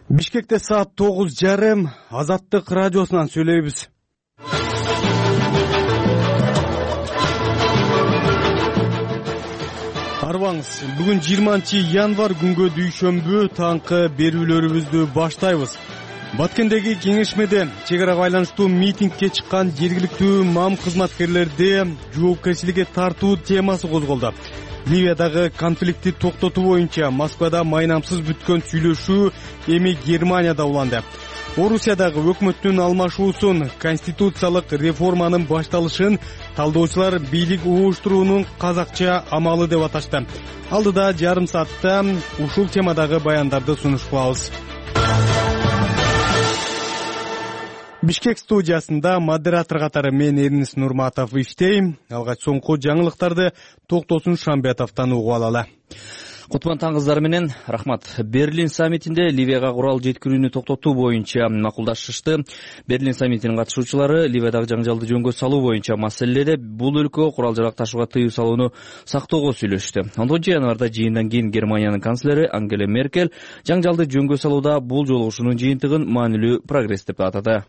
Бишкекте саат 9:30 Азаттык радиосунан сүйлөйбүз. Арбаңыз, бүгүн 20-январ күнгө дүйшөмбү таңкы берүүлөрүбүздү баштайбыз. Баткендеги кеңешмеде чек арага байланыштуу митингге чыккан жергиликтүү МАМ кызматкерлерди жоопкерчиликке тартуу темасы козголду. Ливиядагы конфликтти токтотуу боюнча Москвада майнамсыз бүткөн сүйлөшүү эми Германияда уланды. Орусиядагы өкмөттүн алмашуусун, конституциялык реформанын башталышын талдоочулар бийлик угуштуруунун казакча амалы деп аташты. Алдыда жарым саатта ушул темадагы баяндарды сунуш кылабыз. Бишкек студиясында модератор катары мен Эрнис Нурматов иштейм. Алгач соңку жаңылыктарды Токтосун Шамбетовдон угуп алалы. Кутман таңгыздар менен рахмат. Берлин саммитинде Ливияга курал жеткирүүнү токтотуу боюнча макулдашышты. Берлин саммитинин катышуучулары Ливиядагы жаңжалды жөнгө салуу боюнча маселеде бул өлкөгө курал жарак ташууга тыюу салууну сактоого сүйлөштү. 10-январда жыйындан кийин Германиянын канцлери Ангела Меркель жаңжалды жөнгө салууда бул жолугушуунун жыйынтыгын маанилүү прогресс деп атады.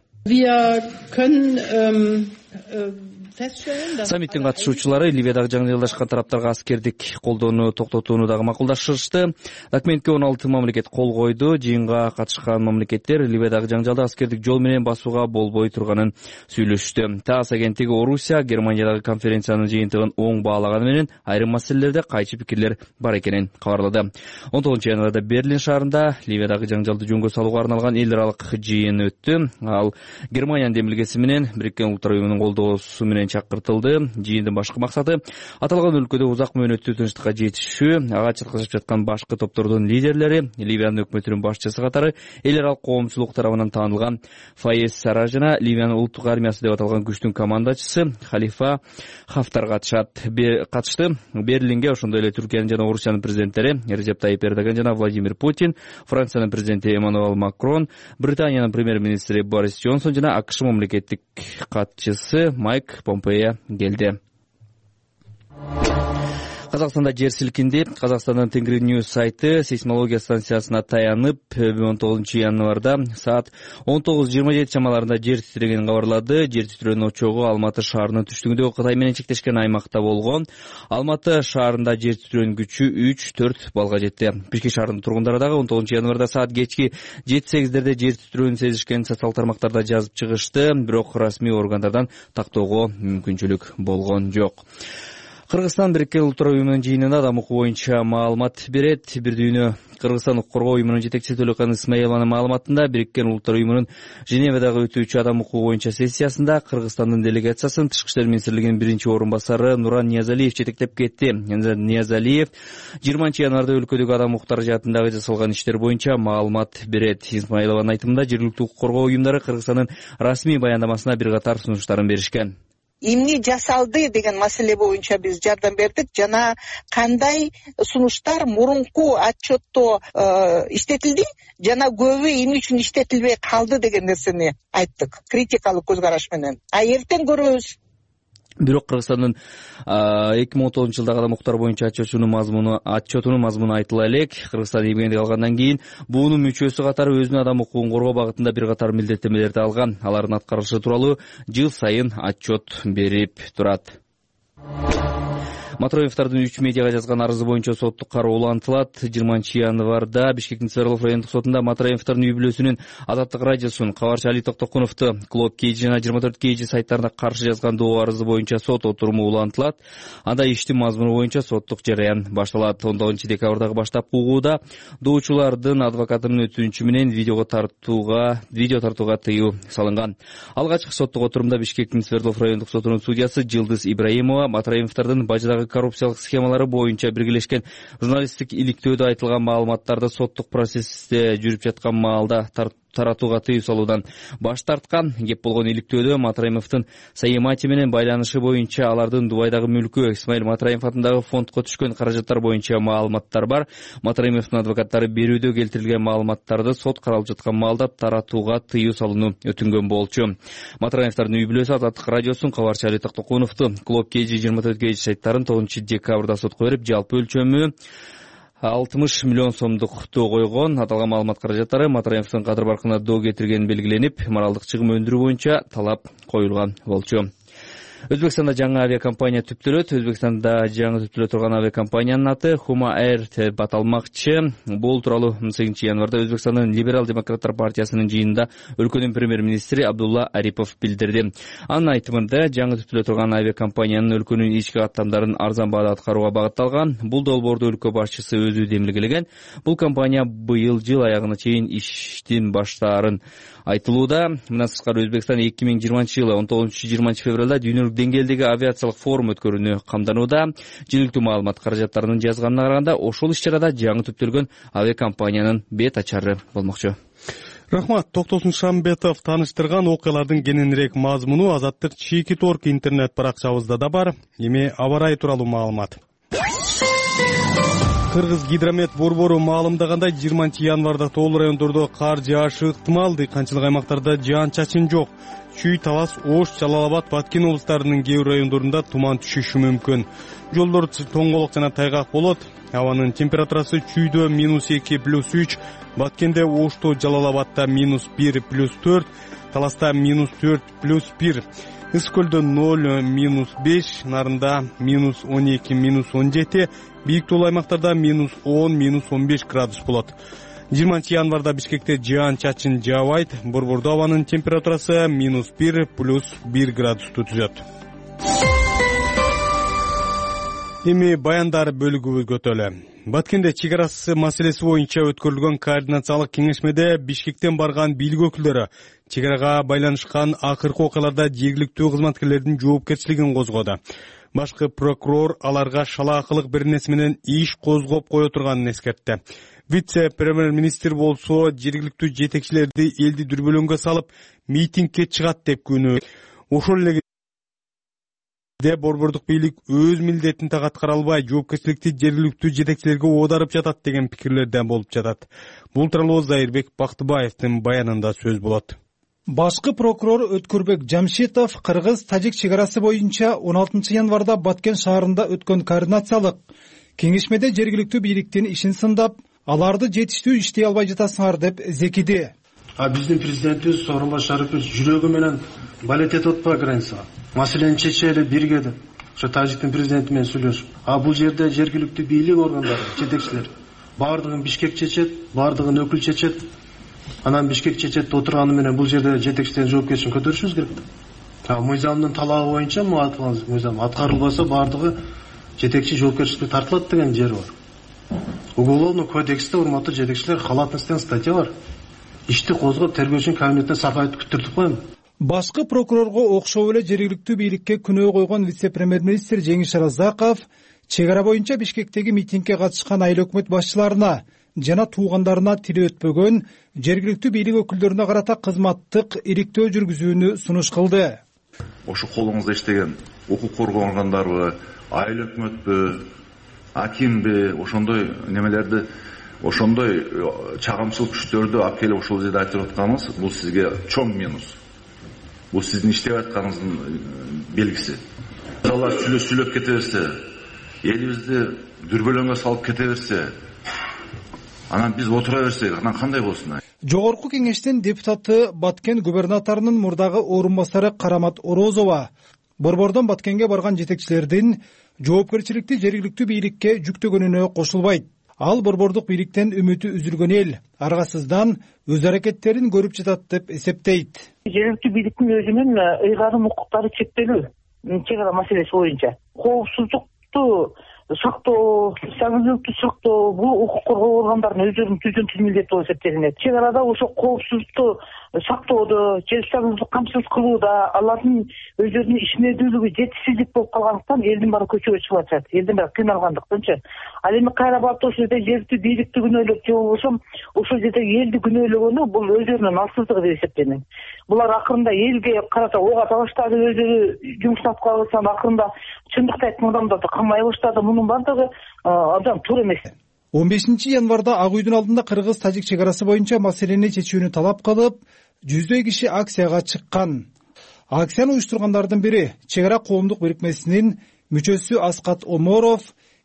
Саммиттин катышуучулары Ливиядагы жаңжалдашкан тараптарга аскердик колдоону токтотууну дагы макулдашышты. Документке 16 мамлекет кол койду. Жыйынга катышкан мамлекеттер Ливиядагы жаңжалды аскердик жол менен басууга болбой турганын сүйлөштү. ТАСС агенттиги Орусия Германиядагы конференциянын жыйынтыгын оң баалаганы менен айрым маселелерде кайчы пикирлер бар экенин кабарлады. 19-январда Берлин шаарында Ливиядагы жаңжалды жөнгө салууга арналган эл аралык жыйын өттү. Ал Германиянын демилгеси менен Бириккен Улуттар уюмунун колдоосу менен чакыртылды. Жыйындын башкы максаты аталган өлкөдө узак мөөнөттүү тынчтыкка жетишүү. Ага чаткырышып жаткан башкы топтордун лидерлери, Ливиянын өкмөтүнүн башчысы катары эл аралык коомчулук тарабынан таанылган Фаез Саражина, Ливиянын улуттук армиясы деп аталган күчтүн командачысы Халифа Хафтар катышты. Берлинге ошондой эле Түркиянын жана Орусиянын президенттери Режеп Тайип Эрдоган жана Владимир Путин, Франциянын президенти Эммануэл Макрон, Британиянын премьер-министри Борис Джонсон жана АКШ мамлекеттик катчысы Майк Помпео келди. Казакстанда жер силкинди. Казакстандын Тенгри Ньюс сайты сейсмология станциясына таянып 19-январда саат 19:27 чамаларында жер титирегенин кабарлады. Жер титирөөнүн очогу Алматы шаарынын түштүгүндөгү Кытай менен чектешкен аймакта болгон. Алматы шаарында жер титирөөнүн күчү 3-4 балга жетти. Бишкек шаарынын тургундары дагы 19-январда саат кечки 7-8-дерде жер титирөөнүн сезишкенин социалдык тармактарда жазып чыгышты. Бирок расмий органдардан тактоого мүмкүнчүлүк болгон жок. Кыргызстан Бириккен Улуттар уюмунун жыйынында адам укугу боюнча маалымат берет. Бир дүйнө Кыргызстан укук коргоо уюмунун жетекчиси Төлөкан Исмаилованын маалыматында Бириккен Улуттар уюмунун Женевадагы өтүүчү адам укугу боюнча сессиясында Кыргызстандын делегациясын Тышкы иштер министрлигинин биринчи орун басары Нуран Ниязалиев жетектеп кетти. Ниязалиев 20-январда өлкөдөгү адам укуктары жаатындагы жасалган иштер боюнча маалымат берет. Исмаилованын айтымында жергиликтүү укук коргоо уюмдары Кыргызстандын расмий баяндамасына бир катар сунуштарын беришкен. Эмне жасалды деген маселе боюнча биз жардам бердик жана кандай сунуштар мурунку отчетто иштетилди жана көбү эмне үчүн иштетилбей калды деген нерсени айттык критикалык көз караш менен. Эртең көрөбүз. Бирок Кыргызстандын 2019-жылдагы адам укуктары боюнча отчетунун мазмуну айтыла элек. Кыргызстан ийгендик алгандан кийин буунун мүчөсү катары өзүнүн адам укугун коргоо багытында бир катар милдеттенмелерди алган. Алардын аткарылышы тууралуу жыл сайын отчет берип турат. Матроевдордун 3 медиага жазган арызы боюнча соттук кароо улантылат. 20-январда Бишкектин Свердлов райондук сотунда Матроевдордун үй бүлөсүнүн Азаттык радиосунун кабарчы Али Токтокуновду Клок KG жана 24 KG сайттарына каршы жазган доо арызы боюнча сот отуруму улантылат. Анда иштин мазмуну боюнча соттук жараян башталат. 19-декабрдагы баштапкы угууда доочулардын адвокатынын өтүнүчү менен видео тартууга тыюу салынган. Алгачкы соттук отурумда Бишкектин Свердлов райондук сотунун судьясы Жылдыз Ибраимова Матроевдордун бажыдагы коррупциялык схемалары боюнча биргелешкен журналисттик иликтөөдө айтылган маалыматтарды соттук процессте жүрүп жаткан маалда таратууга тыюу салуудан баш тарткан. Кеп болгон иликтөөдө Матраимовдун Саемати менен байланышы боюнча алардын Дубайдагы мүлкү Исмаил Матраимов атындагы фондко түшкөн каражаттар боюнча маалыматтар бар. Матраимовдун адвокаттары берүүдө келтирилген маалыматтарды сот каралып жаткан маалда таратууга тыюу салууну өтүнгөн болчу. Матраимовдун үй бүлөсү Азаттык радиосунун кабарчы Али Токтокуновду Клок KG 24 KG сайттарын 9-декабрда сотко берип, жалпы өлчөмү 60 миллион сомдук доо койгон. Аталган маалымат каражаттары Матраимовдун кадыр баркына доо кетиргени белгиленип, моралдык чыгым өндүрүү боюнча талап коюлган болчу. Өзбекстанда жаңы авиакомпания түптөлөт. Өзбекстанда жаңы түптөлө турган авиакомпаниянын аты Huma Air деп аталмакчы. Бул тууралуу 8 январда Өзбекстандын Либерал демократтар партиясынын жыйынында өлкөнүн премьер-министри Абдулла Арипов билдирди. Анын айтымында, жаңы түптөлө турган авиакомпаниянын өлкөнүн ички каттамдарын арзан баада аткарууга багытталган. Бул долбоорду өлкө башчысы өзү демилгелеген. Бул компания быйыл жыл аягына чейин иштин баштаарын айтылууда. Мындан сырткары Өзбекстан 2020-жылы 19-20 февралда дүйнөлүк деңгээлдеги авиациялык форум өткөрүүнү камданууда. Жергиликтүү маалымат каражаттарынын жазганына караганда, ошол иш-чарада жаңы түптөлгөн авиакомпаниянын бет ачары болмокчу. Рахмат. Токтосун Шамбетов тааныштырган окуялардын кененирээк мазмуну Азаттык чийки торк интернет баракчабызда да бар. Эми аба ырайы тууралуу маалымат. Кыргыз гидромет борбору маалымдагандай 20 январда тоолуу райондордо кар жаашы ыктымал. Дыйканчылык аймактарда жаан-чачын жок. Чүй, Талас, Ош, Жалал-Абад, Баткен облустарынын кээ бир райондорунда туман түшүшү мүмкүн. Жолдор тоңголок жана тайгак болот. Абанын температурасы Чүйдө -2+3, Баткенде, Ошто, Жалал-Абадта -1+4, Таласта -4+1. Ысык көлдө 0-5, Нарында -12-17, бийик тоолуу аймактарда -10-15 градус болот. 20 январда Бишкекте жаан-чачын жаабайт. Борбордо абанын температурасы -1+1 градусту түзөт. Эми баяндар бөлүгүбүзгө өтөлү. Баткенде чек арасы маселеси боюнча өткөрүлгөн координациялык кеңешмеде Бишкектен барган бийлик өкүлдөрү чек арага байланышкан акыркы окуяларда жергиликтүү кызматкерлердин жоопкерчилигин козгоду. Башкы прокурор аларга шалаакылык бир нерсе менен иш козгоп кое турганын эскертти. Вице-премьер-министр болсо жергиликтүү жетекчилерди элди дүрбөлөңгө салып, митингге чыгат деп күнөө. Ошол эле борбордук бийлик өз милдетин так аткара албай, жоопкерчиликти жергиликтүү жетекчилерге оодарып жатат деген пикирлерден болуп жатат. Бул тууралуу Зайырбек Бактыбаевдин баянында сөз болот. Башкы прокурор Өткүрбек Жамшитов кыргыз-тажик чек арасы боюнча 16 январда Баткен шаарында өткөн координациялык кеңешмеде жергиликтүү бийликтин ишин сындап, аларды жетиштүү иштей албай жатасыңар деп зекиди. Биздин президентибиз Сооронбай Шарипович жүрөгү менен балет этип атпайбы границага? Маселени чечели бирге деп. Ошо Тажиктин президенти менен сүйлөшүп. Бул жерде жергиликтүү бийлик органдары, жетекчилер баардыгын Бишкек чечет, баардыгын өкүл чечет. Анан Бишкек чечет отурганы менен бул жерде жетекчилердин жоопкерчилигин көтөрүшүбүз керек. Мыйзамдын талабы боюнча мыйзам аткарылбаса баардыгы жетекчи жоопкерчиликке тартылат деген жери бар. Уголовный кодексте, урматтуу жетекчилер, халатностьтен статья бар. Ишти козгоп тергөөчүнүн кабинетине сапайып күттүртүп коем. Башкы прокурорго окшоо эле жергиликтүү бийликке күнөө койгон вице-премьер-министр Жеңиш Разаков чек ара боюнча Бишкектеги митингге катышкан айыл өкмөт башчыларына жана туугандарына тили өтпөгөн жергиликтүү бийлик өкүлдөрүнө карата кызматтык ириктөө жүргүзүүнү сунуш кылды. Ошо колуңузда иштеген укук коргоо органдарыбы, айыл өкмөтпү, акимби, ошондой немелерди, ошондой чагымчылык күчтөрдү алып келип ошол жерде айтып атканыңыз, бул сизге чоң минус. Бул сиздин иштеп атканыңыздын белгиси. Алар сүйлөп кете берсе, элибизди дүрбөлөңгө салып кете берсе, анан биз отура берсек, анан кандай болсун? Жогорку кеңештин депутаты Баткен губернаторунун мурдагы орун басары Карамат Орозова борбордон Баткенге барган жетекчилердин жоопкерчиликти жергиликтүү бийликке жүктөгөнүнө кошулбайт. Ал борбордук бийликтен үмүтү үзүлгөн эл аргасыздан өз аракеттерин көрүп жатат деп эсептейт. Жергиликтүү бийликтин өзүнүн ыйгарым укуктары чектелүү чек ара маселеси боюнча коопсуздукту сактоо, стабилдүүлүктү сактоо бул укук коргоо органдарынын өздөрүнүн түзүн милдети болуп эсептелинет. Чек арада ошо коопсуздукту сактоодо, жер стабилдүүлүктү камсыз кылууда алардын өздөрүнүн ишмердүүлүгү жетишсиздик болуп калгандыктан элдин баары көчөгө чыгып атышат. Элдин баары кыйналгандыктанчы. Ал эми кайра барып ошол жерде жергиликтүү бийликти күнөөлөп же болбосо ошол жерде элди күнөөлөгөнү бул өздөрүнүн алсыздыгы деп эсептелинет. Булар акырында элге карата ок ата баштады, өздөрү жумуштун аткара баштаган акырында чындыкты айткан адамдарды камай баштады. Мунун баардыгы абдан туура эмес. 15 январда Ак үйдүн алдында кыргыз-тажик чек арасы боюнча маселени чечүүнү талап кылып, жүздөй киши акцияга чыккан. Акцияны уюштургандардын бири чек ара коомдук бирикмесинин мүчөсү Аскат Оморов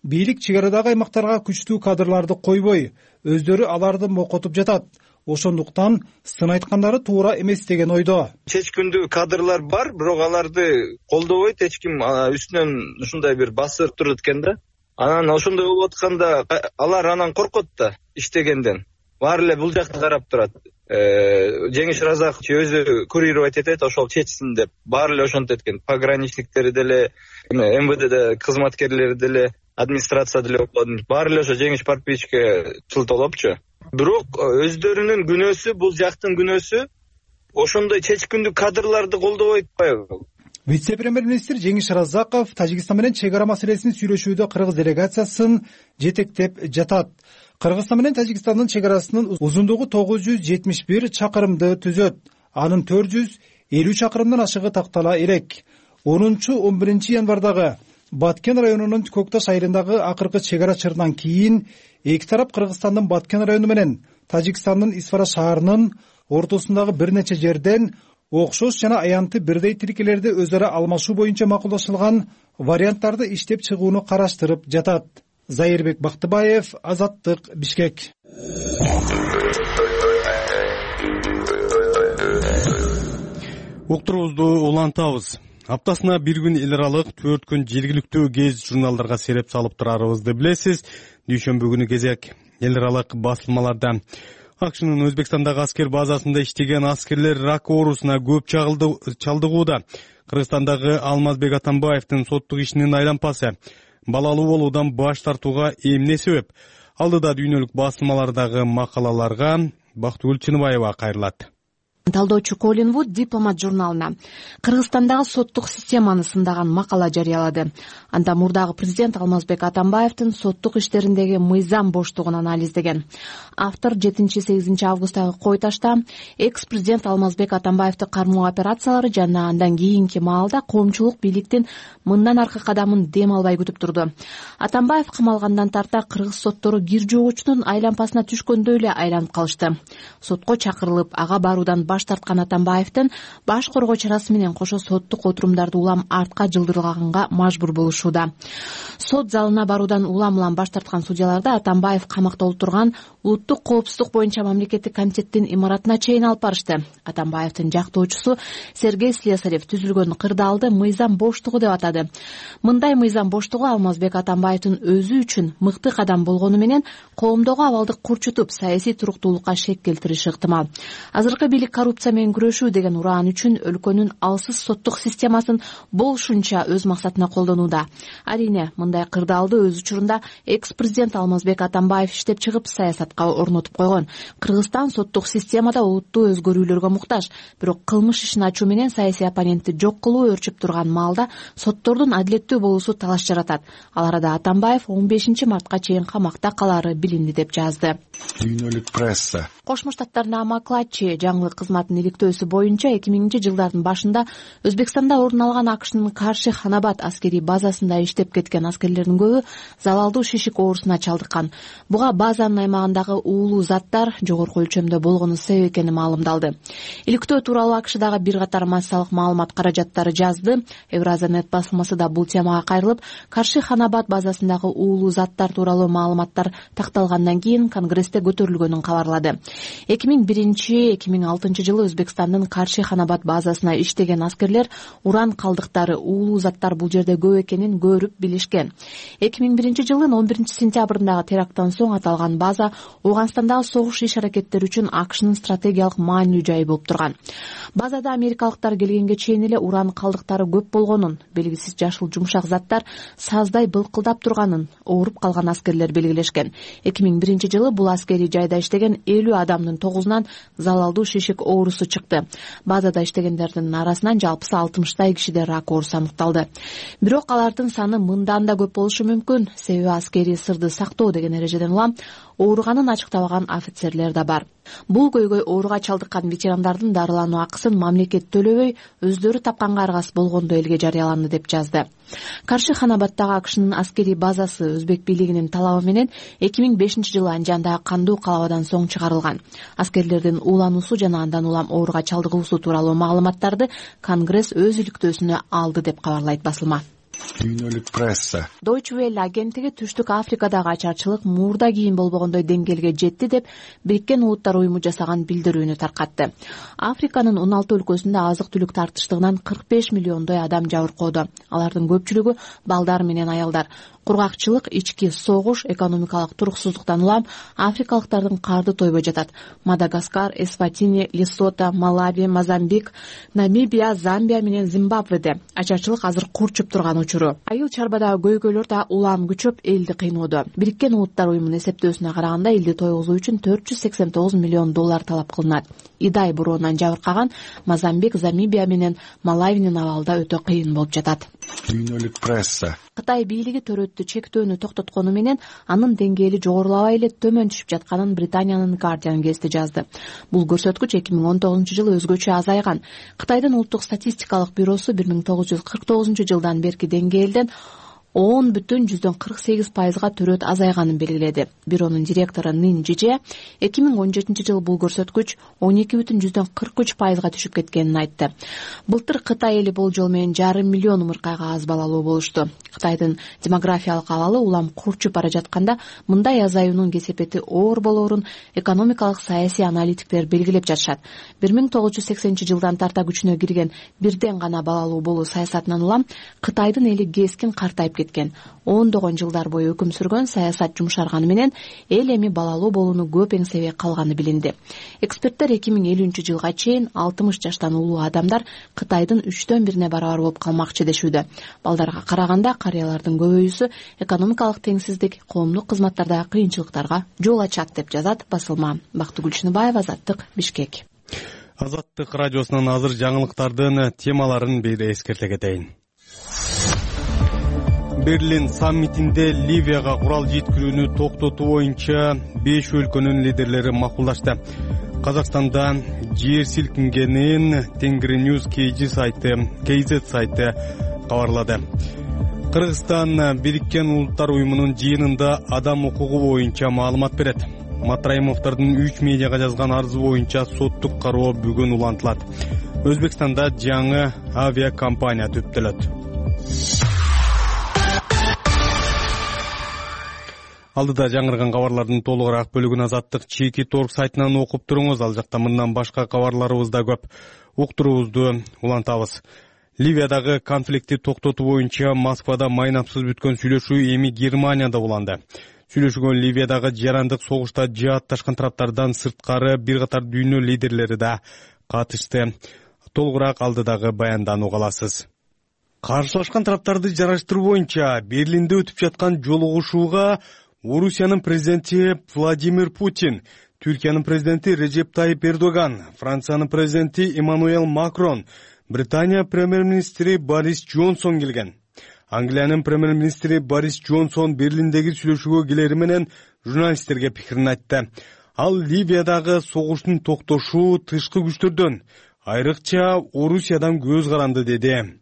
бийлик чек арадагы аймактарга күчтүү кадрларды койбой, өздөрү аларды мокотуп жатат. Ошондуктан сын айткандары туура эмес деген ойдо. Чечкиндүү кадрлар бар, бирок аларды колдобойт эч ким, үстүнөн ушундай бир басып турат экен да. Анан ошондой болуп атканда алар анан коркот да иштегенден. Баары эле бул жакка карап турат. Жеңиш Разаков өзү курировать этет, ошол чечсин деп. Баары эле ошентет экен. Пограничниктери деле, МВД кызматкерлери деле, администрация деле баары эле ошо Жеңиш Парпиевичке тилтолопчу. Бирок өздөрүнүн күнөөсү, бул жактын күнөөсү, ошондой чечкиндүү кадрларды колдобой атпайбы? Вице-премьер-министр Жеңиш Разаков Тажикстан менен чек ара маселесин сүйлөшүүдө кыргыз делегациясын жетектеп жатат. Кыргызстан менен Тажикстандын чек арасынын узундугу 971 чакырымды түзөт. Анын 450 чакырымдан ашыгы тактала элек. 10-11 январдагы Баткен районунун Көкташ айылындагы акыркы чек ара чырынан кийин эки тарап Кыргызстандын Баткен району менен Тажикстандын Исфара шаарынын ортосундагы бир нече жерден окшош жана аянтты бирдей тилкелерди өз ара алмашуу боюнча макулдашылган варианттарды иштеп чыгууну караштырып жатат. Зайырбек Бактыбаев, Азаттык, Бишкек. Уктуруубузду улантабыз. Аптасына бир күн эл аралык, 4 күн жергиликтүү гез журналдарга сереп салып турарыбызды билесиз. Дүйшөмбү күнү кезек эл аралык басылмаларда АКШнын Өзбекстандагы аскер базасында иштеген аскерлер рак оорусуна көп чалдыгууда. Кыргызстандагы Алмазбек Атамбаевдин соттук ишинин айлампасы балалуу болуудан баш тартууга эмне себеп? Алдыда дүйнөлүк басылмалардагы макалаларга Бактыгүл Чыныбаева кайрылат. Талдоочу Колин Вуд Дипломат журналына Кыргызстандагы соттук системаны сындаган макала жарыялады. Анда мурдагы президент Алмазбек Атамбаевдин соттук иштериндеги мыйзам боштугун анализдеген. Автор 7-8 августтагы койташта экс-президент Алмазбек Атамбаевди кармоо операциялары жана андан кийинки маалда коомчулук бийликтин мындан аркы кадамын дем албай күтүп турду. Атамбаев камалгандан тарта кыргыз соттору кир жугуучунун айлампасына түшкөндөй эле айланып калышты. Сотко чакырылып, ага баруудан баш тарткан Атамбаевдин баш коргоо чарасы менен кошо соттук отурумдарды улам артка жылдырганга мажбур болушууда. Сот залына баруудан улам баш тарткан судьяларды Атамбаев камакта отурган улуттук коопсуздук боюнча мамлекеттик комитеттин имаратына чейин алып барышты. Атамбаевдин жактоочусу Сергей Слесарев түзүлгөн кырдаалды мыйзам боштугу деп атады. Мындай мыйзам боштугу Алмазбек Атамбаевдин өзү үчүн мыкты кадам болгону менен коомдогу абалды курчутуп, саясий туруктуулукка шек келтириши ыктымал. Азыркы бийлик коррупция менен күрөшүү деген ураан үчүн өлкөнүн алсыз соттук системасын болушунча өз максатына колдонууда. Арине, мындай кырдаалды өз учурунда экс-президент Алмазбек Атамбаев иштеп чыгып саясатка орнотуп койгон. Кыргызстан соттук системада олуттуу өзгөрүүлөргө муктаж, бирок кылмыш ишин ачуу менен саясий оппонентти жок кылуу өрчүп турган маалда соттордун адилеттүү болуусу талаш жаратат. Ал арада Атамбаев 15 мартка чейин камакта калаары билинди деп жазды. Дүйнөлүк пресса. Кошмо Штаттардын Макладчи жаңылык кызматынын иликтөөсү боюнча 2000-жылдардын башында Өзбекстанда орун алган АКШнын Карши Ханабад аскерий базасында иштеп кеткен аскерлердин көбү залалдуу шишик оорусуна чалдыккан. Буга базанын аймагындагы уулуу заттар жогорку өлчөмдө болгону себеп экени маалымдалды. Иликтөө тууралуу АКШдагы бир катар массалык маалымат каражаттары жазды. Евразия-нет басылмасы да бул темага кайрылып, Карши Ханабад базасындагы уулуу заттар тууралуу маалыматтар такталгандан кийин Конгрессте көтөрүлгөнүн кабарлады. 2001-2006 жылы Өзбекстандын Карши Ханабад базасына иштеген аскерлер уран калдыктары, уулуу заттар бул жерде көп экенин көрүп билишкен. 2001 жылдын 11 сентябрындагы теракттан соң аталган база Ооганстандагы согуш иш-аракеттери үчүн АКШнын стратегиялык маанилүү жайы болуп турган. Базада америкалыктар келгенге чейин эле уран калдыктары көп болгонун, белгисиз жашыл жумшак заттар саздай былкылдап турганын ооруп калган аскерлер белгилешкен. 2001 жылы бул аскерий жайда иштеген 50 адамдын 9-унан залалдуу шишик оорусу чыкты. Базада иштегендердин арасынан жалпысы 60 кишиде рак оорусу аныкталды. Бирок алардын саны мындан да көп болушу мүмкүн. Себеби аскерий сырды сактоо деген эрежеден улам ооруганын ачыктабаган офицерлер да бар. Бул көйгөй ооруга чалдыккан ветерандардын дарылануу акысын мамлекет төлөбөй, өздөрү тапканга аргас болгондо элге жарыяланды деп жазды. Карши Ханабаддагы АКШнын аскерий базасы өзбек бийлигинин талабы менен 2005 жылы Анжандагы кандуу калабадан соң чыгарылган. Аскерлердин уулануусу жана андан улам ооруга чалдыгуусу тууралуу маалыматтарды Конгресс өз иликтөөсүнө алды деп кабарлайт басылма. Дүйнөлүк пресса. Deutsche Welle агенттиги Түштүк Африкадагы ачарчылык мурда кийин болбогондой деңгээлге жетти деп Бириккен Улуттар уюму жасаган билдирүүнү таркатты. Африканын 16 өлкөсүндө азык-түлүк тартыштыгынан 45 миллиондой адам жабыркоодо. Алардын көпчүлүгү балдар менен аялдар. Кургакчылык, ички согуш, экономикалык туруксуздуктан улам африкалыктардын карды тойбой жатат. Мадагаскар, Эсватини, Лесото, Малави, Мозамбик, Намибия, Замбия менен Зимбабведе ачарчылык азыр курчуп турган учуру. Айыл чарбадагы көйгөйлөр да улам күчөп элди кыйноодо. Бириккен Улуттар уюмунун эсептөөсүнө караганда элди тойгузуу үчүн $489 миллион талап кылынат. Идай буроонан жабыркаган Мозамбик, Замбия менен Малавинин абалда өтө кыйын болуп жатат. Дүйнөлүк пресса. Кытай бийлиги төрөттү чектөөнү токтоткону менен анын деңгээли жогорулабай эле төмөн түшүп жатканын Британиянын Guardian гезити жазды. Бул көрсөткүч 2019-жылы өзгөчө азайган. Кытайдын улуттук статистикалык бюросу 1949-жылдан берки деңгээлден 10,48%га төрөт азайганын белгиледи. Бюронун директору Нин Жиже 2017-жылы бул көрсөткүч 12,43%га түшүп кеткенин айтты. Былтыр Кытай эли болжол менен 5,5 миллион умуркайга аз балалуу болушту. Кытайдын демографиялык абалы улам курчуп бара жатканда мындай азаюунун кесепети оор болоорун экономикалык саясий аналитиктер белгилеп жатышат. 1980-жылдан тарта күчүнө кирген бирден гана балалуу болуу саясатынан улам Кытайдын эли кескин картайып кеткен. Ондогон жылдар бою өкүм сүргөн саясат жумшарганы менен эл эми балалуу болууну көп эңсебей калганы билинди. Эксперттер 2050-жылга чейин 60 жаштан улуу адамдар Кытайдын 3/1 барабар болуп калмакчы дешүүдө. Балдарга караганда карыялардын көбөйүүсү экономикалык теңсиздик, коомдук кызматтардагы кыйынчылыктарга жол ачат деп жазат басылма. Бактыгүл Чыныбаева, Азаттык, Бишкек. Азаттык радиосунун азыр жаңылыктардын темаларын бир эскерте кетейин. Берлин саммитинде Ливияга курал жеткирүүнү токтотуу боюнча 5 өлкөнүн лидерлери макулдашты. Казакстанда жер силкингенин Тенгриньюз KZ сайты кабарлады. Кыргызстан Бириккен Улуттар уюмунун жыйынында адам укугу боюнча маалымат берет. Матраимовдордун 3 медиага жазган арызы боюнча соттук кароо бүгүн улантылат. Өзбекстанда жаңы авиакомпания түптөлөт. Алдыда жаңырган кабарлардын толугураак бөлүгүн Азаттык чеки торг сайтынан окуп туруңуз. Ал жакта мындан башка кабарларыбыз да көп. Уктуруубузду улантабыз. Ливиядагы конфликтти токтотуу боюнча Москвада майнапсыз бүткөн сүйлөшүү эми Германияда уланды. Сүйлөшүүгө Ливиядагы жарандык согушта жаатташкан тараптардан сырткары бир катар дүйнө лидерлери да катышты. Толугураак алдыдагы баяндан уга аласыз. Каршылашкан тараптарды жараштыруу боюнча Берлинде өтүп жаткан жолугушууга Орусиянын президенти Владимир Путин, Түркиянын президенти Режеп Тайип Эрдоган, Франциянын президенти Эммануэл Макрон, Британия премьер-министри Борис Джонсон келген. Англиянын премьер-министри Борис Джонсон Берлиндеги сүйлөшүүгө келери менен журналисттерге пикирин айтты. Ал Ливиядагы согуштун токтошуу тышкы күчтөрдөн, айрыкча Орусиядан көз каранды деди.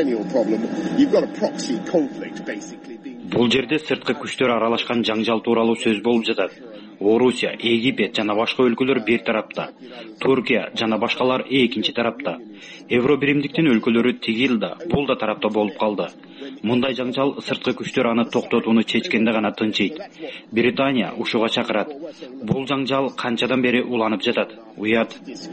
Бул жерде сырткы күчтөр аралашкан жаңжал тууралуу сөз болуп жатат. Орусия, Египет жана башка өлкөлөр бир тарапта, Туркия жана башкалар экинчи тарапта. Евробиримдиктин өлкөлөрү тигил да, бул да тарапта болуп калды. Мындай жаңжал сырткы күчтөр аны токтотууну чечкенде гана тынчыйт. Британия ушуга чакырат. Бул жаңжал канчадан бери уланып жатат. Уят.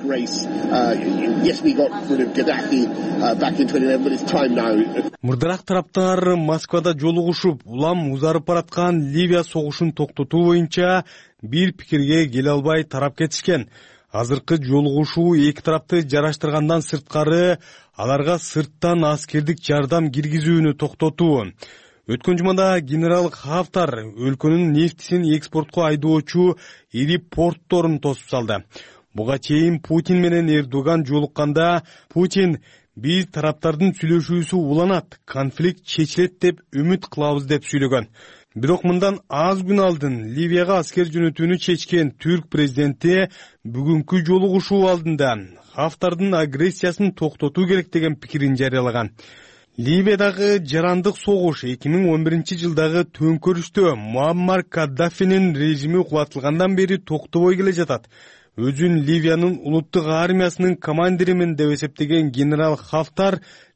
Мурдараак тараптар Москвада жолугушуп, улам узарып бараткан Ливия согушун токтотуу боюнча бир пикирге келе албай тарап кетишкен. Азыркы жолугушуу эки тарапты жараштыргандан сырткары аларга сырттан аскердик жардам киргизүүнү токтотуу. Өткөн жумада генерал Хафтар өлкөнүн нефтисин экспортко айдоочу ири портторун тосуп салды. Буга чейин Путин менен Эрдоган жолукканда Путин бир тараптардын сүйлөшүүсү уланат, конфликт чечилет деп үмүт кылабыз деп сүйлөгөн. Бирок мындан аз күн алдын Ливияга аскер жөнөтүүнү чечкен түрк президенти бүгүнкү жолугушуу алдында Хафтардын агрессиясын токтотуу керек деген пикирин жарыялаган. Ливиядагы жарандык согуш 2011-жылдагы төңкөрүштө Муаммар Каддафинин режими кубатылгандан бери токтобой келе жатат. Өзүн Ливиянын улуттук армиясынын командиримин деп эсептеген генерал Хафтар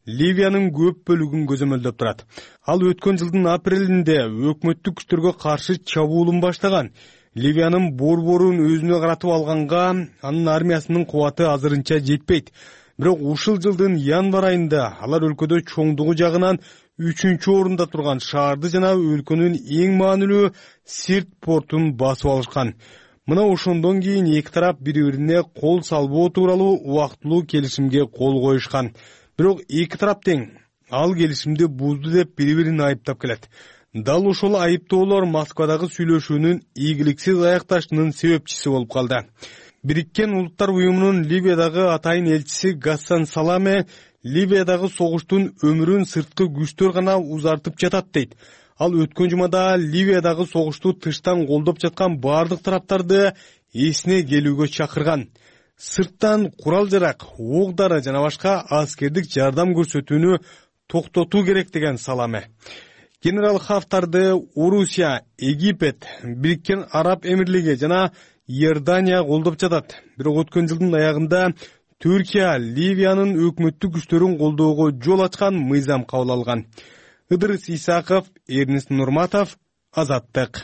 Ливиянын көп бөлүгүн көзөмөлдөп турат. Ал өткөн жылдын апрелинде өкмөттүк күчтөргө каршы чабуулун баштаган. Ливиянын борборун өзүнө каратып алганга анын армиясынын кубаты азырынча жетпейт. Бирок ушул жылдын январь айында алар өлкөдө чоңдугу жагынан 3-чү орунда турган шаарды жана өлкөнүн эң маанилүү Сирт портун басып алышкан. Мына ошондон кийин эки тарап бири-бирине кол салбоо тууралуу убактылуу келишимге кол коюшкан. Бирок эки тарап тең ал келишимди бузду деп бири-бирин айыптап келет. Дал ошол айыптоолор Москвадагы сүйлөшүүнүн ийгиликсиз аякташынын себепчиси болуп калды. Бириккен Улуттар уюмунун Ливиядагы атайын элчиси Гассан Саламе Ливиядагы согуштун өмүрүн сырткы күчтөр гана узартып жатат дейт. Ал өткөн жумада Ливиядагы согушту тыштан колдоп жаткан бардык тараптарды эсине келүүгө чакырган. Сырттан курал-жарак, ок-дары жана башка аскердик жардам көрсөтүүнү токтотуу керек деген Саламе. Генерал Хафтарды Орусия, Египет, Бириккен Араб Эмирлиги жана Иордания колдоп жатат. Бирок өткөн жылдын аягында Түркия Ливиянын өкмөттүк күчтөрүн колдоого жол ачкан мыйзам кабыл алган. Ыдырыс Исаков, Эрнис Нурматов, Азаттык.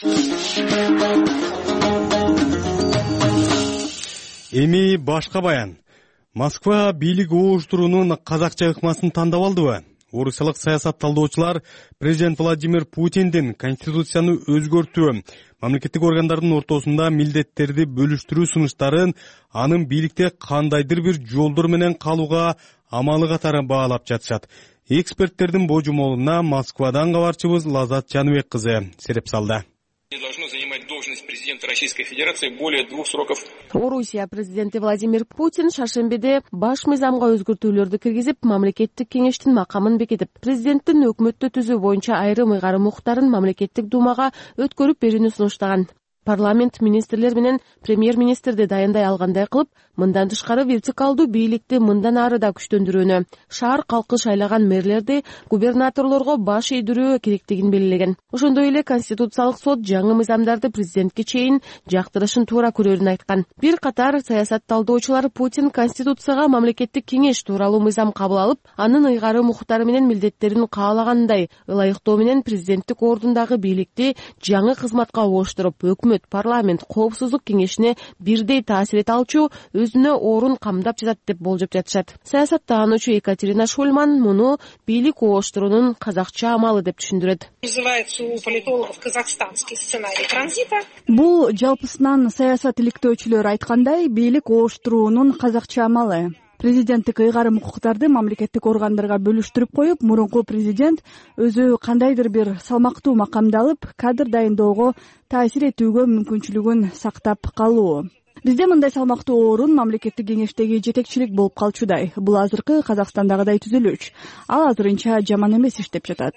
Эми башка баян. Москва бийлик ооштуруунун казакча ыкмасын тандап алдыбы? Орусиялык саясат талдоочулар президент Владимир Путиндин конституцияны өзгөртүү, мамлекеттик органдардын ортосунда милдеттерди бөлүштүрүү сунуштарын анын бийликте кандайдыр бир жолдор менен калууга амалы катары баалап жатышат. Эксперттердин божомолуна Москвадан кабарчыбыз Лазат Жаныбек кызы сереп салды. Не должно занимать должность президента Российской Федерации более 2 сроков. Орусия президенти Владимир Путин шаршембиде баш мыйзамга өзгөртүүлөрдү киргизип, мамлекеттик кеңештин макамын бекитип, президенттин өкмөттү түзүү боюнча айрым ыйгарым укуктарын мамлекеттик думага өткөрүп берүүнү сунуштаган. Парламент министрлер менен премьер-министрди дайындай алгандай кылып, мындан тышкары вертикалдуу бийликти мындан ары да күчтөндүрүүнү, шаар калкы шайлаган мэрлерди губернаторлорго баш ийдирүү керектигин белгилеген. Ошондой эле Конституциялык сот жаңы мыйзамдарды президентке чейин жактырышын туура көрөрүн айткан. Бир катар саясат талдоочулар Путин Конституцияга мамлекеттик кеңеш тууралуу мыйзам кабыл алып, анын ыйгарым укуктары менен милдеттерин каалагандай ылайыктоо менен президенттик ордундагы бийликти жаңы кызматка ооштуруп, өкмөт, парламент, коопсуздук кеңешине бирдей таасир эте алчу өзүнө орун камдап жатат деп болжоп жатышат. Саясаттаануучу Екатерина Шульман муну бийлик ооштуруунун казакча амалы деп түшүндүрөт. Называется у политологов казахстанский сценарий транзита. Бул жалпысынан саясат иликтөөчүлөр айткандай бийлик ооштуруунун казакча амалы. Президенттик ыйгарым укуктарды мамлекеттик органдарга бөлүштүрүп коюп, мурунку президент өзү кандайдыр бир салмактуу макамды алып, кадр дайындоого таасир этүүгө мүмкүнчүлүгүн сактап калуу. Бизде мындай салмактуу орун мамлекеттик кеңештеги жетекчилик болуп калчудай. Бул азыркы Казакстандагыдай түзүлүш. Ал азырынча жаман эмес иштеп жатат.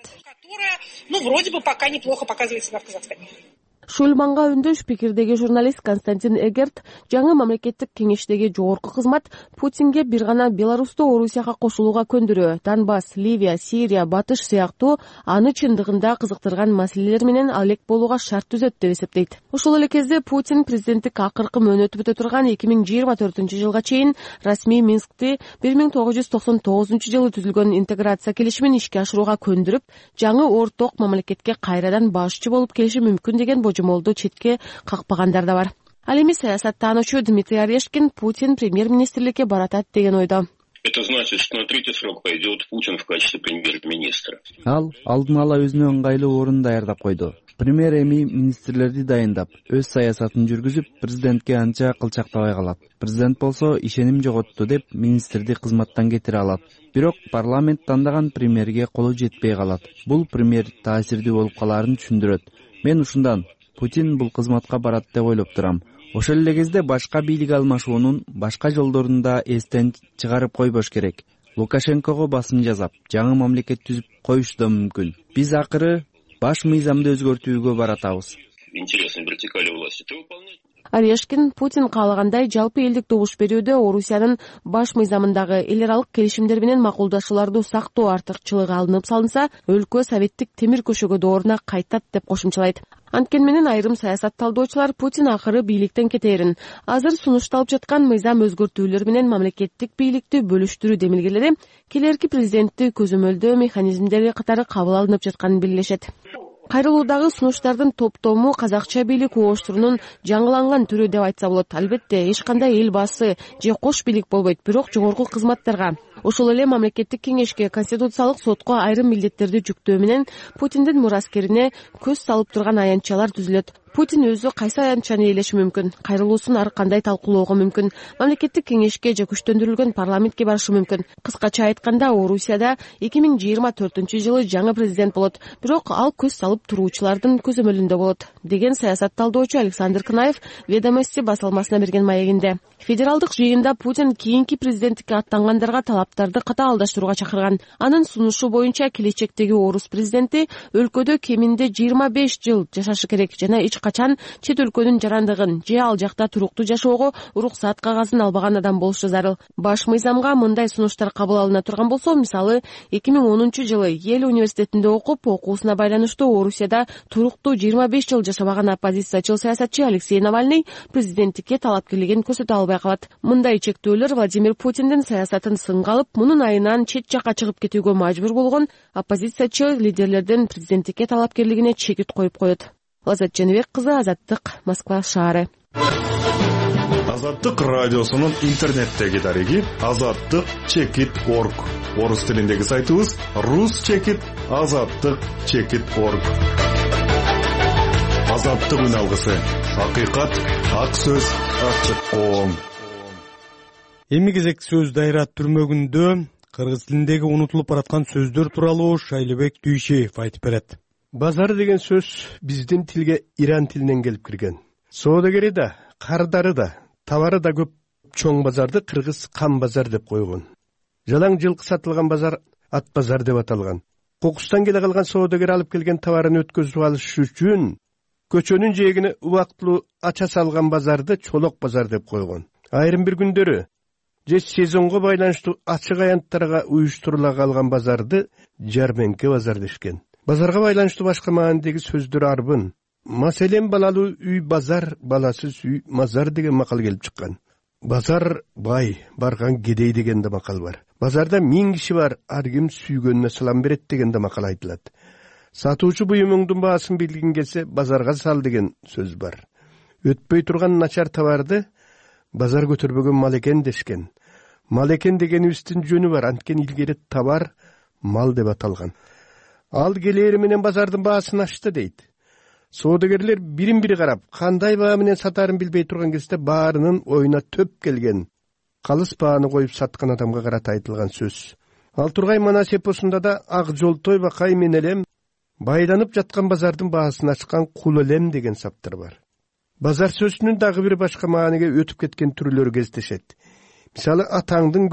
Вроде бы пока неплохо показывает себя в Казахстане. Шульманга үндөш пикирдеги журналист Константин Эгерт жаңы мамлекеттик кеңештеги жогорку кызмат Путинге бир гана Беларусьту Орусияга кошулууга көндүрүү, Донбасс, Ливия, Сирия, Батыш сыяктуу аны чындыгында кызыктырган маселелер менен алек болууга шарт түзөт деп эсептейт. Ошол эле кезде Путин президенттик акыркы мөөнөтү бүтө турган 2024-жылга чейин расмий Минскти 1999-жылы түзүлгөн интеграция келишимин ишке ашырууга көндүрүп, жаңы орток мамлекетке кайрадан башчы болуп келиши мүмкүн деген божомолду четке какпагандар да бар. Ал эми саясаттаануучу Дмитрий Орешкин Путин премьер-министрликке баратат деген ойдо. Это значит, что на 3-й срок пойдет Путин в качестве премьер-министра. Ал алдын ала өзүнө ыңгайлуу орун даярдап койду. Премьер эми министрлерди дайындап, өз саясатын жүргүзүп, президентке анча кылчактабай калат. Президент болсо ишеним жоготту деп министрди кызматтан кетире алат. Бирок парламент тандаган премьерге колу жетпей калат. Бул премьер таасирдүү болуп калаарын түшүндүрөт. Мен ушундан Путин бул кызматка барат деп ойлоп турам. Ошол эле кезде башка бийлик алмашуунун башка жолдорун да эстен чыгарып койбош керек. Лукашенкого басым жасап, жаңы мамлекет түзүп коюшу да мүмкүн. Биз акыры баш мыйзамды өзгөртүүгө баратабыз. интересам вертикали власти, то выполнять. Орешкин Путин каалагандай жалпы элдик добуш берүүдө Орусиянын баш мыйзамындагы эл аралык келишимдер менен макулдашууларды сактоо артыкчылыгы алынып салынса, өлкө советтик темир көшөгө дооруна кайтат деп кошумчалайт. Анткени менен айрым саясат талдоочулар Путин акыры бийликтен кетээрин, азыр сунушталып жаткан мыйзам өзгөртүүлөр менен мамлекеттик бийликти бөлүштүрүү демилгелери келерки президентти көзөмөлдөө механизмдери катары кабыл алынып жатканын белгилешет. Кайрылуудагы сунуштардын топтому казакча бийлик ооштурунун жаңыланган түрү деп айтса болот. Албетте, эч кандай эл баасы же кош бийлик болбойт, бирок жогорку кызматтарга, ошол эле мамлекеттик кеңешке, конституциялык сотко айрым милдеттерди жүктөө менен Путиндин мураскерине көз салып турган аянтчалар түзүлөт. Путин өзү кайсы аянтчаны ээлеши мүмкүн, кайрылуусун ар кандай талкуулоого мүмкүн, мамлекеттик кеңешке же күчтөндүрүлгөн парламентке барышы мүмкүн. Кыскача айтканда, Орусияда 2024-жылы жаңы президент болот, бирок ал көз салып туруучулардын көзөмөлүндө болот, деген саясат талдоочу Александр Кынаев Ведомости басылмасына берген маегинде. Федералдык жыйында Путин кийинки президенттикке аттангандарга талаптарды катаалдаштырууга чакырган. Анын сунушу боюнча келечектеги орус президенти өлкөдө кеминде 25 жыл жашашы керек жана эч качан чет өлкөнүн жарандыгын же ал жакта туруктуу жашоого уруксаат кагазын албаган адам болушу зарыл. Баш мыйзамга мындай сунуштар кабыл алына турган болсо, мисалы 2010-жылы Йель университетинде окуп, окуусуна байланыштуу Орусияда туруктуу 25 жыл жашабаган оппозициячыл саясатчы Алексей Навальный президенттикке талапкерлигин көрсөтө албай калат. Мындай чектөөлөр Владимир Путиндин саясатын сынга алып, мунун айынан чет жакка чыгып кетүүгө мажбур болгон оппозициячы лидерлердин президенттикке талапкерлигине чекит коюп коет. Лазат Женебек кызы, Азаттык, Москва шаары. Азаттык радиосунун интернеттеги дареги azattik.org. Орус тилиндеги сайтыбыз ruschekit.azattik.org. Азаттык үн алгысы. Акыйкат, ак сөз, ачык коом. Эми кезек сөз дайра түрмөгүндө кыргыз тилиндеги унутулуп бараткан сөздөр тууралуу Шайлыбек Дүйшеев айтып берет. Базар деген сөз биздин тилге иран тилинен келип кирген. Соодагери да, кардары да, товары да көп чоң базарды кыргыз кам базар деп койгон. Жалаң жылкы сатылган базар ат базар деп аталган. Кокустан келе калган соодагер алып келген товарын өткөзүп алыш үчүн көчөнүн жээгине убактылуу ача салган базарды чолок базар деп койгон. Айрым бир күндөрү же сезонго байланыштуу ачык аянттарга уюштурула калган базарды жарменке базар дешкен. Базарга байланыштуу башка маанидеги сөздөр арбын. Маселен балалуу үй базар, баласыз үй мазар деген макал келип чыккан. Базар бай, барган кедей деген да макал бар. Базарда 1000 киши бар, ар ким сүйгөнүнө салам берет деген да макал айтылат. Сатуучу буюмуңдун баасын билгин келсе, базарга сал деген сөз бар. Өтпөй турган начар товарды базар көтөрбөгөн мал экен дешкен. Мал экен дегенибиздин жөнү бар, анткени илгери товар мал деп аталган. Ал келери менен базардын баасын ачты дейт. Соодагерлер бирин-бири карап, кандай баа менен сатарын билбей турган кезде баарынын оюна төп келген калыс бааны коюп саткан адамга карата айтылган сөз. Ал Тургай Манас эпосунда да ак жолтой бакай мен элем байланып жаткан базардын баасын ачкан кул элем деген саптар бар. Базар сөзүнүн дагы бир башка мааниге өтүп кеткен түрлөрү кездешет. Мисалы атаңдын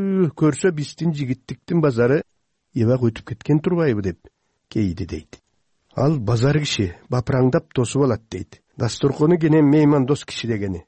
көрсө биздин жигиттиктин базары эбак өтүп кеткен турбайбы деп кейди дейт. Ал базар киши бапыраңдап тосуп алат дейт. Дасторкону кенен меймандос киши дегени.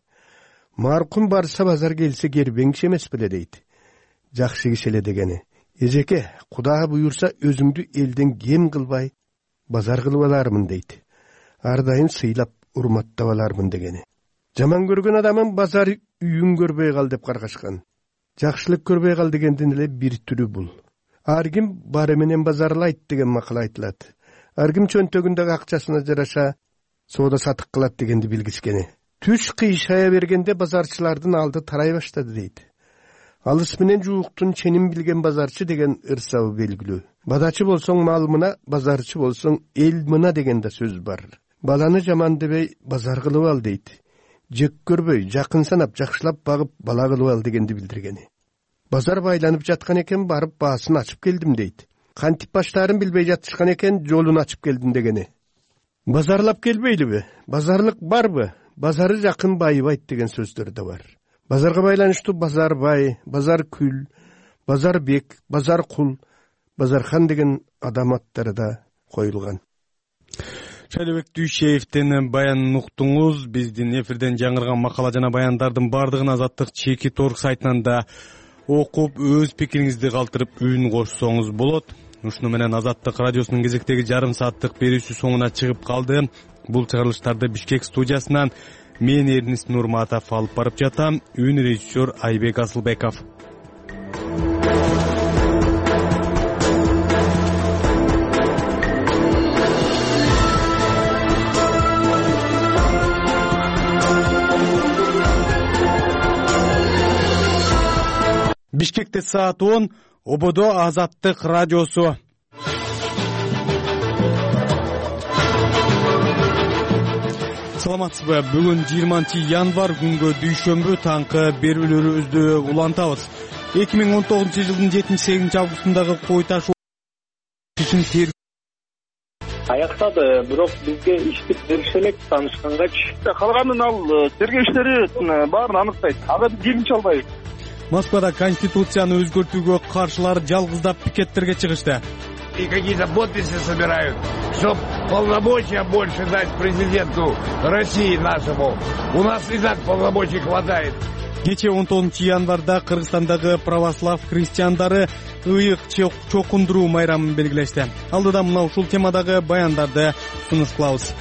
Маркум барса базар келсе кербең киши эмес беле дейт. Жакшы киши эле дегени. Эжеке, Кудай буйурса өзүңдү элден кем кылбай базар кылып алармын дейт. Ар дайым сыйлап урматтап алармын дегени. Жаман көргөн адамын базар үйүн көрбөй кал деп каргашкан. Жакшылык көрбөй кал дегендин эле бир түрү бул. Ар ким бары менен базарлайт деген макал айтылат. Ар ким чөнтөгүндөгү акчасына жараша соода сатык кылат дегенди билгичкени. Түш кыйшая бергенде базарчылардын алды тарай баштады дейт. Алыс менен жууктун ченин билген базарчы деген ырсабы белгилүү. Бадачы болсоң мал мына, базарчы болсоң эл мына деген да сөз бар. Баланы жаман дебей базар кылып ал дейт. Жек көрбөй, жакын санап, жакшылап багып бала кылып ал дегенди билдиргени. Базар байланып жаткан экен, барып баасын ачып келдим дейт. Кантип баштарын билбей жатышкан экен, жолун ачып келдим дегени. Базарлап келбейлиби? Базарлык барбы? Базары жакын байыбайт деген сөздөр да бар. Базарга байланыштуу базар бай, базар күл, базар бек, базар кул, базархан деген адам аттары да коюлган. Шайлообек Дүйшеевдин баянын уктуңуз. Биздин эфирден жаңырган макала жана баяндардын бардыгын Азаттык Чеки.org сайтынан да окуп, өз пикириңизди калтырып үн кошсоңуз болот. Ушуну менен Азаттык радиосунун кезектеги жарым сааттык берүүсү соңуна чыгып калды. Бул чыгарылыштарды Бишкек студиясынан мен Эрнис Нурматов алып барып жатам. Үн режиссер Айбек Асылбеков. Бишкекте саат 10, ободо Азаттык радиосу. Саламатсызбы? Бүгүн 20-январ күнгө дүйшөмбү таңкы берүүлөрүбүздү улантабыз. 2019 жылдын 78 августундагы кой таш ишин аяктады, бирок бизге ишти бериши элек таанышкангач. Калганын ал тергөө иштери баарын аныктайт. Ага биз кийинче албайбыз. Москвада конституцияны өзгөртүүгө каршылар жалгыздап пикеттерге чыгышты. И какие-то подписи собирают, чтобы полномочия больше дать президенту России нашему. У нас и так полномочий хватает. Кече 19-январда Кыргызстандагы православ христиандары ыйык чокундуруу майрамын белгилешти. Алдыда мына ушул темадагы баяндарды сунуш кылабыз.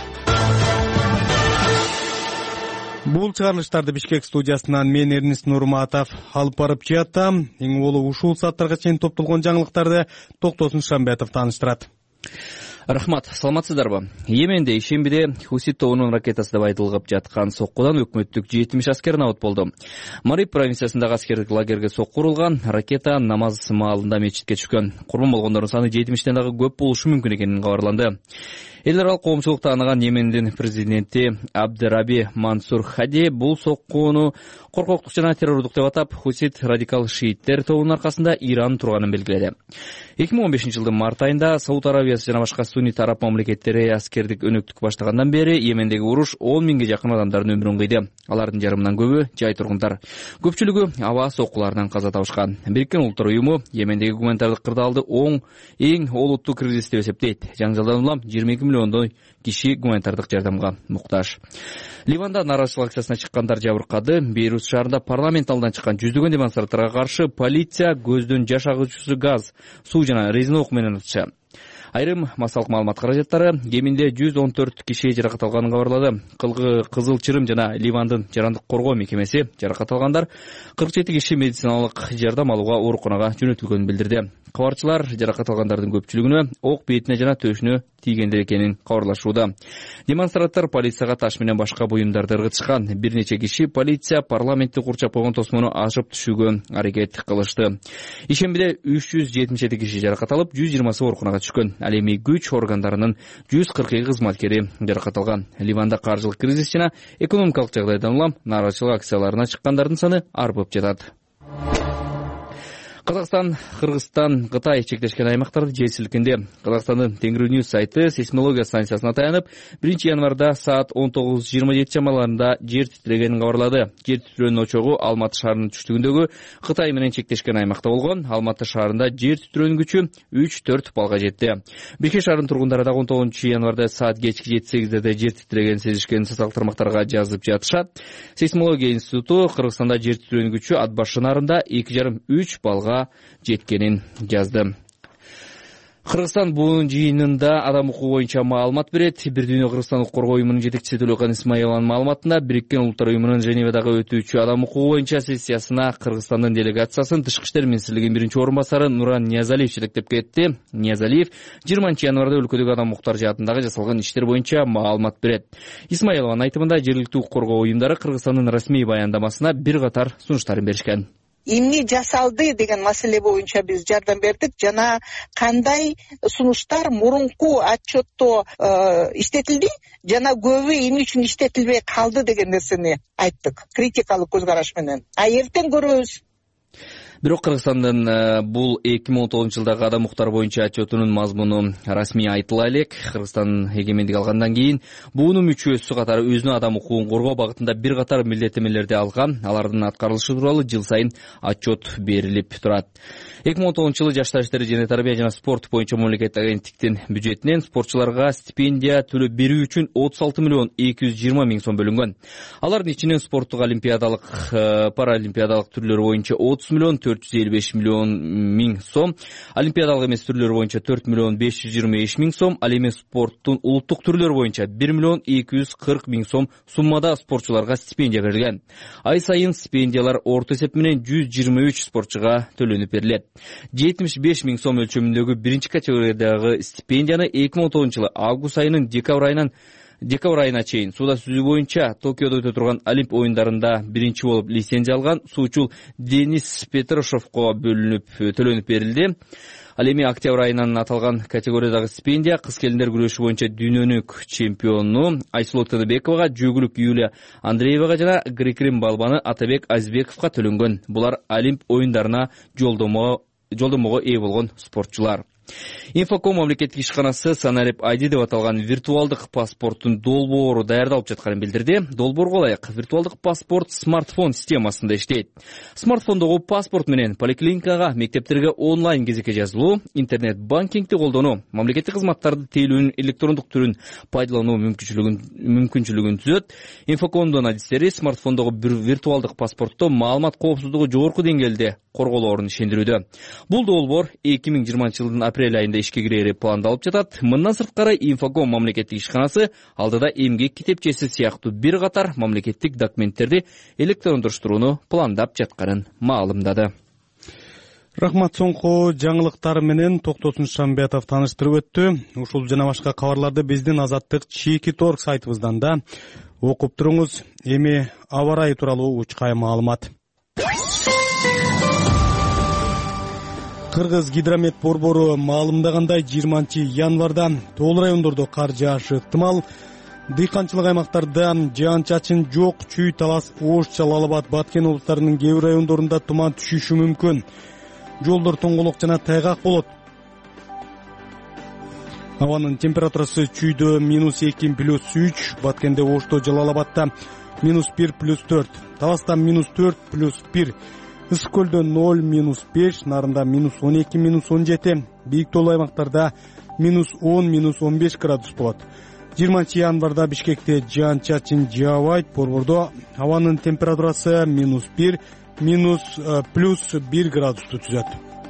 Бул чыгарылыштарды Бишкек студиясынан мен Эрнис Нурматов алып барып жатам. Эң болу ушул сааттарга чейин топтолгон жаңылыктарды Токтосун Шамбетов тааныштырат. Рахмат, саламатсыздарбы? Йеменде ишембиде Хусит тобунун ракетасы деп айтылып жаткан соккудан өкмөттүк 70 аскер набыт болду. Мариб провинциясындагы аскердик лагерге сокку урулган, ракета намаз маалында мечитке түшкөн. Курбан болгондордун саны 70тен дагы көп болушу мүмкүн экенин кабарланды. Эл аралык коомчулук тааныган Йемендин президенти Абдераби Мансур Хади бул соккууну коркоктук жана террордук деп атап, Хусит радикал шииттер тобунун аркасында Иран турганын белгиледи. 2015 жылдын март айында Сауд Арабиясы жана башка суннит араб мамлекеттери аскердик өнөктүк баштагандан бери Йемендеги уруш 10 миңге жакын адамдардын өмүрүн кыйды. Алардын жарымынан көбү жай тургундар. Көпчүлүгү аба соккуларынан каза табышкан. Бириккен Улуттар уюму Йемендеги гуманитардык кырдаалды эң олуттуу кризис деп эсептейт. Жаңжалдан улам 22 миллиондой киши гуманитардык жардамга муктаж. Ливанда нааразычылык акциясына чыккандар жабыркады. Бейрут шаарында парламент алдынан чыккан жүздөгөн демонстранттарга каршы полиция көздөн жаш агуучусу газ, суу жана резина оку менен атышы. Айрым массалык маалымат каражаттары кеминде 114 киши жаракат алганын кабарлады. Кызыл Чырым жана Ливандын жарандык коргоо мекемеси жаракат алгандар 47 киши медициналык жардам алууга ооруканага жөнөтүлгөнүн билдирди. Кабарчылар жаракат алгандардын көпчүлүгүнө ок бетине жана төшүнө тийгендер экенин кабарлашууда. Демонстранттар полицияга таш менен башка буюмдарды ыргытышкан. Бир нече киши полиция парламентти курчап койгон тосмону ашып түшүүгө аракет кылышты. Ишембиде 377 киши жаракат алып, 120сы ооруканага түшкөн. Ал эми күч органдарынын 142 кызматкери жаракат алган. Ливанда каржылык кризис жана экономикалык жагдайдан улам нааразычылык акцияларына чыккандардын саны арбып жатат. Казакстан, Кыргызстан, Кытай чектешкен аймактарды жер силкинди. Казакстандын Тенгриньюз сайты сейсмология станциясына таянып, 1-январда саат 19:27 чамаларында жер титирегенин кабарлады. Жер титирөөнүн очогу Алматы шаарынын түштүгүндөгү Кытай менен чектешкен аймакта болгон. Алматы шаарында жер титирөөнүн күчү 3-4 балга жетти. Бишкек шаарынын тургундары да 19-январда саат кечки 7:08 жер титирегенин сезишкенин социалдык тармактарга жазып жатышат. Сейсмология институту Кыргызстанда жер титирөөнүн күчү Атбаш шаарында 2,5-3 балга жеткенин жазды. Кыргызстан буун жыйынында адам укугу боюнча маалымат берет. Бир дүйнө Кыргызстан укук коргоо уюмунун жетекчиси Төлөкан Исмаилованын маалыматында Бириккен Улуттар уюмунун Женевадагы өтүүчү адам укугу боюнча сессиясына Кыргызстандын делегациясын Тышкы иштер министрлигинин биринчи орун басары Нуран Ниязалиев жетектеп кетти. Ниязалиев 20-январда өлкөдөгү адам укуктары жаатындагы жасалган иштер боюнча маалымат берет. Исмаилованын айтымында жергиликтүү укук коргоо уюмдары Кыргызстандын расмий баяндамасына бир катар сунуштарын беришкен. Эмне жасалды деген маселе боюнча биз жардам бердик жана кандай сунуштар мурунку отчетто иштетилди жана көбү эмне үчүн иштетилбей калды деген нерсени айттык критикалык көз караш менен. Эртең көрөбүз. Бирок Кыргызстандын бул 2019-жылдагы адам укуктары боюнча отчетунун мазмуну расмий айтыла элек. Кыргызстан эгемендик алгандан кийин буунун мүчөсү катары өзүнүн адам укугун коргоо багытында бир катар милдеттенмелерди алган. Алардын аткарылышы тууралуу жыл сайын отчет берилип турат. 2019-жылы Жаштар иштери жана тарбия жана спорт боюнча мамлекеттик агенттиктин бюджетинен спортчуларга стипендия төлөп берүү үчүн 36 миллион 220 миң сом бөлүнгөн. Алардын ичинен спорттук олимпиадалык, паралимпиадалык түрлөрү боюнча 30 миллион 455 миллион миң сом, олимпиадалык эмес түрлөрү боюнча 4 миллион 525 миң сом, ал эми спорттун улуттук түрлөрү боюнча 1 миллион 240 миң сом суммада спортчуларга стипендия берилген. Ай сайын стипендиялар орто эсеп менен 123 спортчуга төлөнүп берилет. 75 миң сом өлчөмүндөгү биринчи категориядагы стипендияны 2019-жылы август айынын декабрь айына чейин сууда сүзүү боюнча Токиодо өтө турган Олимп оюндарында биринчи болуп лицензия алган суучул Денис Петрушевко төлөнүп берилди. Ал эми октябрь айынан аталган категориядагы стипендия кыз келиндер күрөшү боюнча дүйнөнүк чемпиону Айсулу Тыныбековага, жүгүлүк Юлия Андреевага жана грек-рим балбаны Атабек Азбековго төлөнгөн. Булар Олимп оюндарына жолдомого ээ болгон спортчулар. Инфоком мамлекеттик ишканасы Санарип ID деп аталган виртуалдык паспорттун долбоору даярдалып жатканын билдирди. Долбоорго ылайык виртуалдык паспорт смартфон системасында иштейт. Смартфондогу паспорт менен поликлиникага, мектептерге онлайн кезекке жазылуу, интернет банкингди колдонуу, мамлекеттик кызматтарды тейлөөнүн электрондук түрүн пайдалануу мүмкүнчүлүгүн түзөт. Инфокомдун адистери смартфондогу виртуалдык паспортто маалымат коопсуздугу жогорку деңгээлде корголоорун ишендирүүдө. Бул долбоор 2020-жылдын апрель айында ишке кирери пландалып жатат. Мындан сырткары Инфоком мамлекеттик ишканасы алдыда эмгек китепчеси сыяктуу бир катар мамлекеттик документтерди электрондоштурууну пландап жатканын маалымдады. Рахмат. Соңку жаңылыктар менен Токтосун Шамбетов тааныштырып өттү. Ушул жана башка кабарларды биздин Азаттык Чекит.org сайтыбыздан да окуп туруңуз. Эми аба ырайы тууралуу учкай маалымат. Кыргыз гидромет борбору маалымдагандай 20-январда тоол райондордо кар жаашы ыктымал. Дыйканчылык аймактарда жаан-чачын жок, Чүй, Талас, Ош, Жалал Абад, Баткен облустарынын кээ бир райондорунда туман түшүшү мүмкүн. Жолдор тоңголок жана тайгак болот. Абанын температурасы Чүйдө -2+3, Баткенде, Ошто, Жалал Абадта -1+4, Таласта -4+1, Ысык көлдө 0-5, Нарында -12-17, бийик тоолуу аймактарда -10-15 градус болот. 20-январда Бишкекте жаан-чачын жаабайт. Борбордо абанын температурасы -1, +1 градусту түзөт.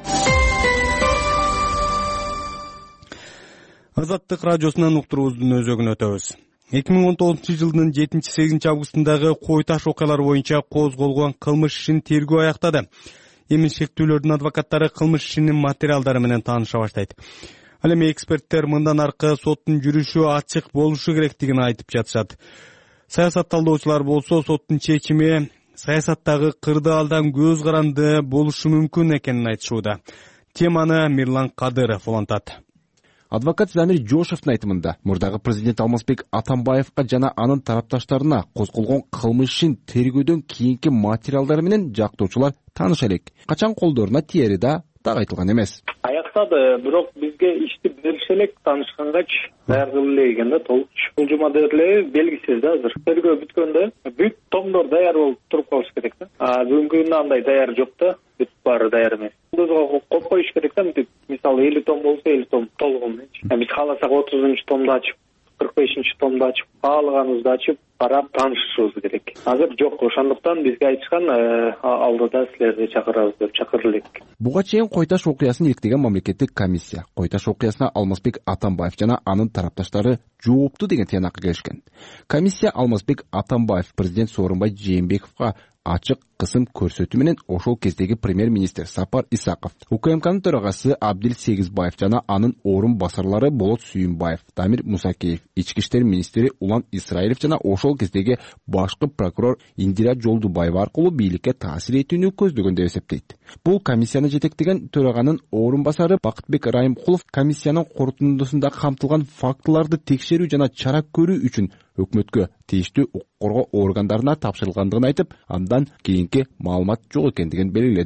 Азаттык радиосунан уктуруубуздун өзөгүнө өтөбүз. 2019-жылдын 7-8 августундагы Кой Таш окуялары боюнча козголгон кылмыш ишин тергөө аяктады. Эмин шектүүлөрдүн адвокаттары кылмыш ишинин материалдары менен тааныша баштайт. Ал эми эксперттер мындан аркы соттун жүрүшү ачык болушу керектигин айтып жатышат. Саясат талдоочулар болсо соттун чечими саясаттагы кырдаалдан көз каранды болушу мүмкүн экенин айтышууда. Теманы Мирлан Кадыров улантат. Адвокат Замир Жошевдин айтымында мурдагы президент Алмазбек Атамбаевга жана анын тарапташтарына козголгон кылмыш ишин тергөөдөн кийинки материалдары менен жактоочулар тааныша элек. Качан колдоруна тиери да так айтылган эмес. Аяктады, бирок бизге ишти берише элек таанышкангач даярдылып эле экен да толук. Бул жумада эле белгисиз да азыр. Тергөө бүткөндө бүт томдор даяр болуп туруп калыш керек да. Бүгүнкү күндө андай даяр жок да. Бүт баары даяр эмес. Бул коп коюш керек да. Мисалы 50 том болсо 50 том толугу менен. Биз кааласак 30-томду ачып, 45-томду ачып, каалаганыбызды ачып, карап таанышышыбыз керек. Азыр жок, ошондуктан бизге айтышкан алдыда силерди чакырабыз деп чакырып элек. Буга чейин Кой Таш окуясын иликтеген мамлекеттик комиссия Кой Таш окуясына Алмазбек Атамбаев жана анын тарапташтары жоопту деген тыянакка келишкен. Комиссия Алмазбек Атамбаев президент Сооронбай Жээнбековго ачык кысым көрсөтүү менен ошол кездеги премьер-министр Сапар Исаков, УКМКнын төрагасы Абдил Сегизбаев жана анын орун басарлары Болот Сүйүнбаев, Дамир Мусакеев, ички иштер министри Улан Исраилов жана ошол кездеги башкы прокурор Индира Жолдубаева аркылуу бийликке таасир этүүнү көздөгөн деп эсептейт. Бул комиссияны жетектеген төраганын орун басары Бакытбек Райымкулов комиссиянын корутундусунда камтылган фактыларды текшерүү жана чара көрүү үчүн өкмөткө тийиштүү укук коргоо органдарына тапшырылгандыгын айтып, андан кийинки маалымат жок экендигин белгиледи.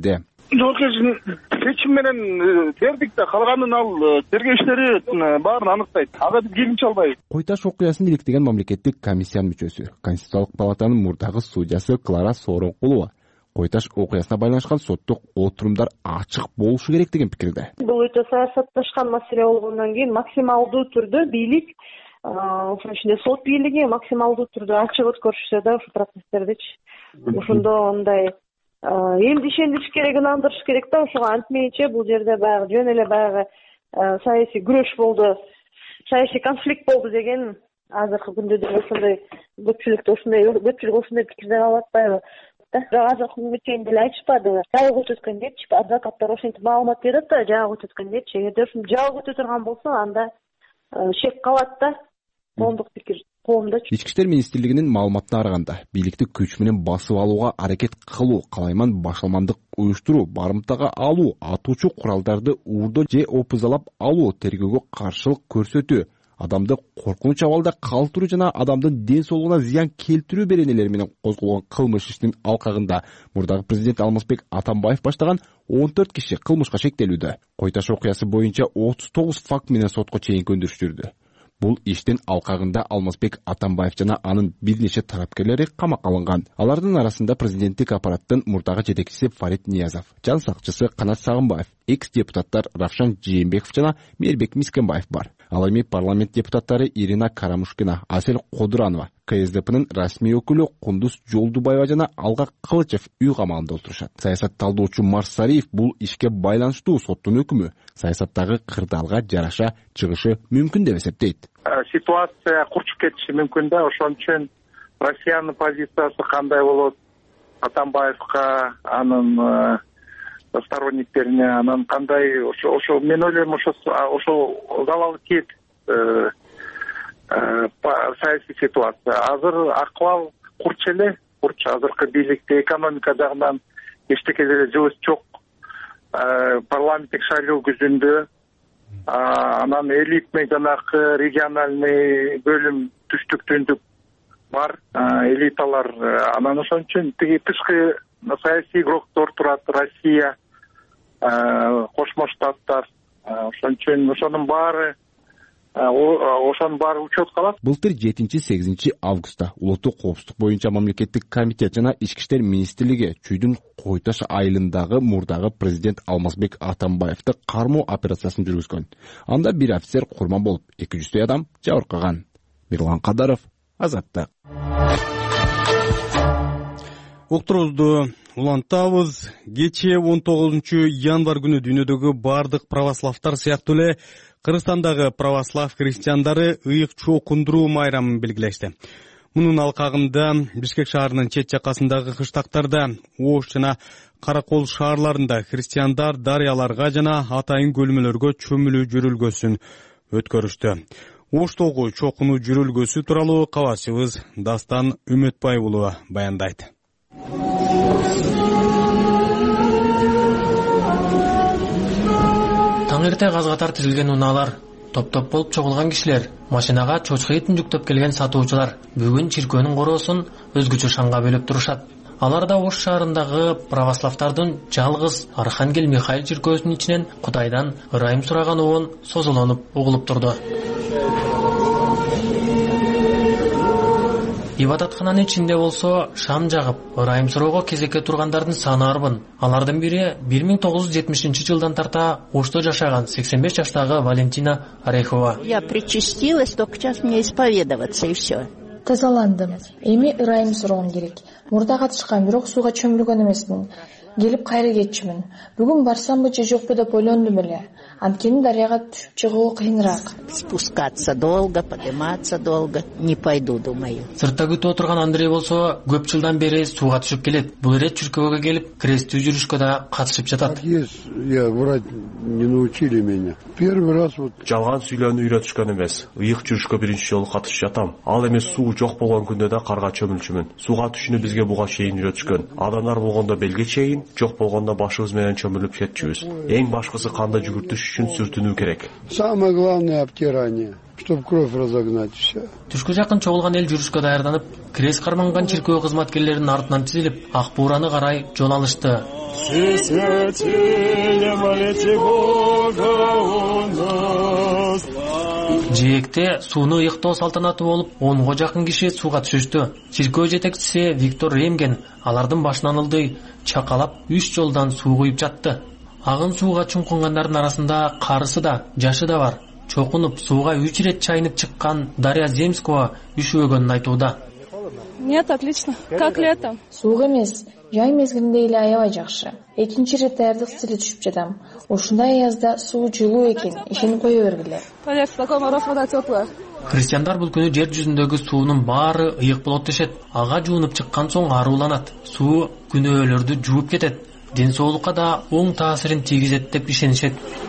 жоопкерчилик чечим менен бердик да, калганын ал тергөөчтөрү баарын аныктайт. Ага биз кийинче албайбыз. Кой Таш окуясын иликтеген мамлекеттик комиссиянын мүчөсү, Конституциялык палатанын мурдагы судьясы Клара Сооронкулова Кой Таш окуясына байланышкан соттук отурумдар ачык болушу керек деген пикирде. Бул өтө саясатташкан маселе болгондон кийин максималдуу түрдө бийлик, ошонун ичинде сот бийлиги максималдуу түрдө ачык өткөрүшсө да ушу процесстердичи. Ошондо андай элди ишендириш керек, ынандырыш керек да. Ошого антмейинче бул жерде баягы жөн эле баягы саясий күрөш болду, саясий конфликт болду деген азыркы күндө деле ошондой көпчүлүк ошондой пикирде калып атпайбы? Бирок азыркы күнгө чейин деле айтышпадыбы? Жабык өтөткөн депчи, адвокаттар ошентип маалымат берет да, жабык өтөткөн депчи. Эгерде ушинтип жабык өтө турган болсо, анда шек калат да. Коомдук пикир коомдо. Ички иштер министрлигинин маалыматына караганда, бийликти күч менен басып алууга аракет кылуу, калайман башалмандык уюштуруу, барымтага алуу, атуучу куралдарды уурдоо же опузалап алуу, тергөөгө каршылык көрсөтүү, адамды коркунуч абалда калтыруу жана адамдын ден соолугуна зыян келтирүү беренелери менен козголгон кылмыш ишинин алкагында мурдагы президент Алмазбек Атамбаев баштаган 14 киши кылмышка шектелүүдө. Кой Таш окуясы боюнча 39 факт менен сотко чейинки өндүрүш жүрдү. Бул иштин алкагында Алмазбек Атамбаев жана анын бир нече тарапкерлери камакка алынган. Алардын арасында президенттик аппараттын мурдагы жетекчиси Фарид Ниязов, жан сакчысы Канат Сагынбаев, экс-депутаттар Равшан Жээнбеков жана Мээрбек Мискенбаев бар. Ал эми парламент депутаттары Ирина Карамушкина, Асель Кодуранова, КСДПнын расмий өкүлү Кундуз Жолдубаева жана Алга Кылычев үй камагында отурушат. Саясат талдоочу Марсариев бул ишке байланыштуу соттун өкүмү саясаттагы кырдаалга жараша чыгышы мүмкүн деп эсептейт. Ситуация курчуп кетиши мүмкүн да, ошон үчүн Россиянын позициясы кандай болот? Атамбаевка, анын сторонниктерине, анан кандай, ошо мен ойлойм, ошо залалы тиет саясий ситуация. Азыр акыбал курч эле, азыркы бийликте экономика жагынан эчтеке деле жылыш жок. Парламенттик шайлоо күзүндө анан элитный жанагы региональный бөлүм түштүк түндүк бар, элиталар. Анан ошон үчүн тиги тышкы саясий игроктор турат, Россия, Кошмо Штаттар. Ошон үчүн ошонун баары учетка алат. Былтыр 7-8 августта улуттук коопсуздук боюнча мамлекеттик комитет жана ички иштер министрлиги Чүйдүн Кой Таш айылындагы мурдагы президент Алмазбек Атамбаевди кармоо операциясын жүргүзгөн. Анда бир офицер курман болуп, 200 адам жабыркаган. Мирлан Кадаров, Азаттык. Уктурубузду улантабыз. Кечээ 19 январь күнү дүйнөдөгү бардык православтар сыяктуу эле Кыргызстандагы православ христиандары ыйык чоокундуруу майрамын белгилешти. Мунун алкагында Бишкек шаарынын чет жакасындагы кыштактарда, Ош жана Каракол шаарларында христиандар дарыяларга жана атайын көлмөлөргө чөмүлүү жүрүлгөсүн өткөрүштү. Оштогу чокунуу жүрүлгөсү тууралуу кабарчыбыз Дастан Үмөтбай уулу баяндайт. Таң эрте газгатар тизилген унаалар, топ-топ болуп чогулган кишилер, машинага чочко этин жүктөп келген сатуучулар бүгүн чиркөөнүн короосун өзгөчө шаңга бөлөп турушат. Алар да Ош шаарындагы православтардын жалгыз Архангел Михаил чиркөөсүнүн ичинен Кудайдан ырайым сураган уун созулонуп угулуп турду. Ибадаткананын ичинде болсо шам жагып, ырайым суроого кезекке тургандардын саны арбын. Алардын бири 1970-жылдан тарта Ошто жашаган 85 жаштагы Валентина Орехова. Я причастилась, только сейчас мне исповедоваться и все. Тазаландым. Эми ырайым сурагым керек. Мурда катышкан, бирок сууга чөмүлгөн эмесмин. Келип кайра кетчүмүн. Бүгүн барсамбы же жокпу деп ойлондум эле. Анткени дарыяга түшүп чыгуу кыйыныраак. Спускаться долго, подниматься долго. Не пойду, думаю. Сыртта күтүп отурган Андрей болсо көп жылдан бери сууга түшүп келет. Бул ирет чиркөөгө келип, кресттүү жүрүшкө да катышып жатат. Я врать не научили меня. Первый раз вот жалган сүйлөөнү үйрөтүшкөн эмес. Ыйык жүрүшкө биринчи жолу катышып жатам. Ал эми суу жок болгон күндө да карга чөмүлчүмүн. Сууга түшүүнү бизге буга чейин үйрөтүшкөн. Адамдар болгондо белге чейин, жок болгондо башыбыз менен чөмүлүп кетчүбүз. Эң башкысы канды жүгүртүш үчүн сүртүнүү керек. Самое главное обтирание, чтобы кровь разогнать все. Түшкө жакын чогулган эл жүрүшкө даярданып, крест карманган чиркөө кызматкерлеринин артынан тизилип, ак буураны карай жол алышты. Все святые, молите Бога у нас. Жээкте сууну ыйыктоо салтанаты болуп, 10го жакын киши сууга түшүштү. Чиркөө жетекчиси Виктор Ремген алардын башынан ылдый чакалап 3 жолдан суу куюп жатты. Агын сууга чуңкунгандардын арасында карысы да, жашы да бар. Чокунуп сууга 3 ирет чайынып чыккан Дарья Земскова үшүгөнүн айтууда. Нет, отлично. Как летом? Суук эмес, жай мезгилинде эле аябай жакшы. Экинчи ирет даярдык стили түшүп жатам. Ушундай аязда суу жылуу экен, ишенип кое бергиле. Поверь, в таком мороз вода теплая. Христиандар бул күнү жер жүзүндөгү суунун баары ыйык болот дешет. Ага жуунуп чыккан соң ааруланат. Суу күнөөлөрдү жууп кетет. Ден соолукка да оң таасирин тийгизет деп ишенишет.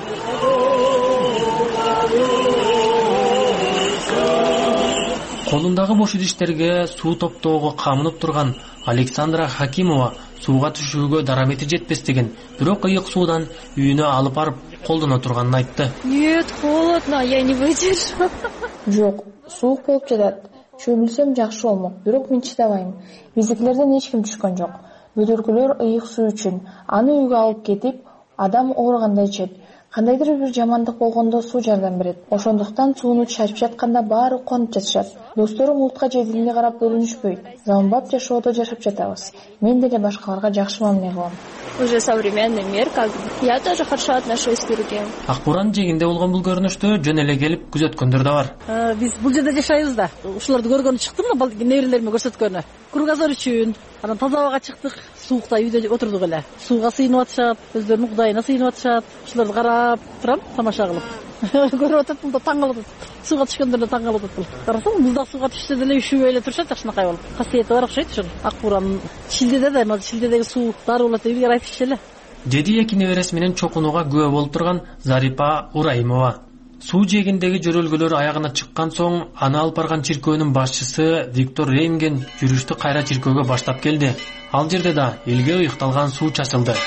Колундагы бош идиштерге суу топтоого камынып турган Александра Хакимова сууга түшүүгө дарамети жетпес деген, бирок ыйык суудан үйүнө алып барып колдоно турганын айтты. Нет, холодно, я не выдержу. Жок, суук болуп жатат. Чөмүлсөм жакшы болмок, бирок мен чыдабайм. Биздикилерден эч ким түшкөн жок. Бөтөркүлөр ыйык суу үчүн аны үйгө алып кетип, адам ооруганда ичет. Кандайдыр бир жамандык болгондо суу жардам берет. Ошондуктан сууну чачып жатканда баары конуп жатышат. Досторум улутка же дилине карап бөлүнүшпөйт. Заманбап жашоодо жашап жатабыз. Мен деле башкаларга жакшы мамиле кылам. Уже современный мир, как бы. Я тоже хорошо отношусь к другим. Акбуран жегинде болгон бул көрүнүштү жөн эле келип күзөткөндөр да бар. Биз бул жерде жашайбыз да. Ушуларды көргөнү чыктым да, неберелериме көрсөткөнү. Кругозор үчүн, анан таза абага чыктык. Суукта үйдө отурдук эле. Сууга сыйынып атышат, өздөрүнүн кудайына сыйынып атышат. Ушуларды карап турам, тамаша кылып. Көрүп атат, да таң калып атат. Сууга түшкөндөрдө таң калып атат. Карасаң, музда сууга түшсө деле үшүбөй эле турушат, жакшынакай болуп. Касиети бар окшойт ушул. Акбуранын Шилдеде да, Шилдедеги суу дароо болот деп илгери айтышчу эле. Деди эки небересі менен чокунууга күбө болуп турган Зарипа Ураимова. Суу жээгиндеги жөрөлгөлөр аягына чыккан соң аны алып барган чиркөөнүн башчысы Виктор Рейнген жүрүштү кайра чиркөөгө баштап келди. Ал жерде да элге ыйыкталган суу чачылды.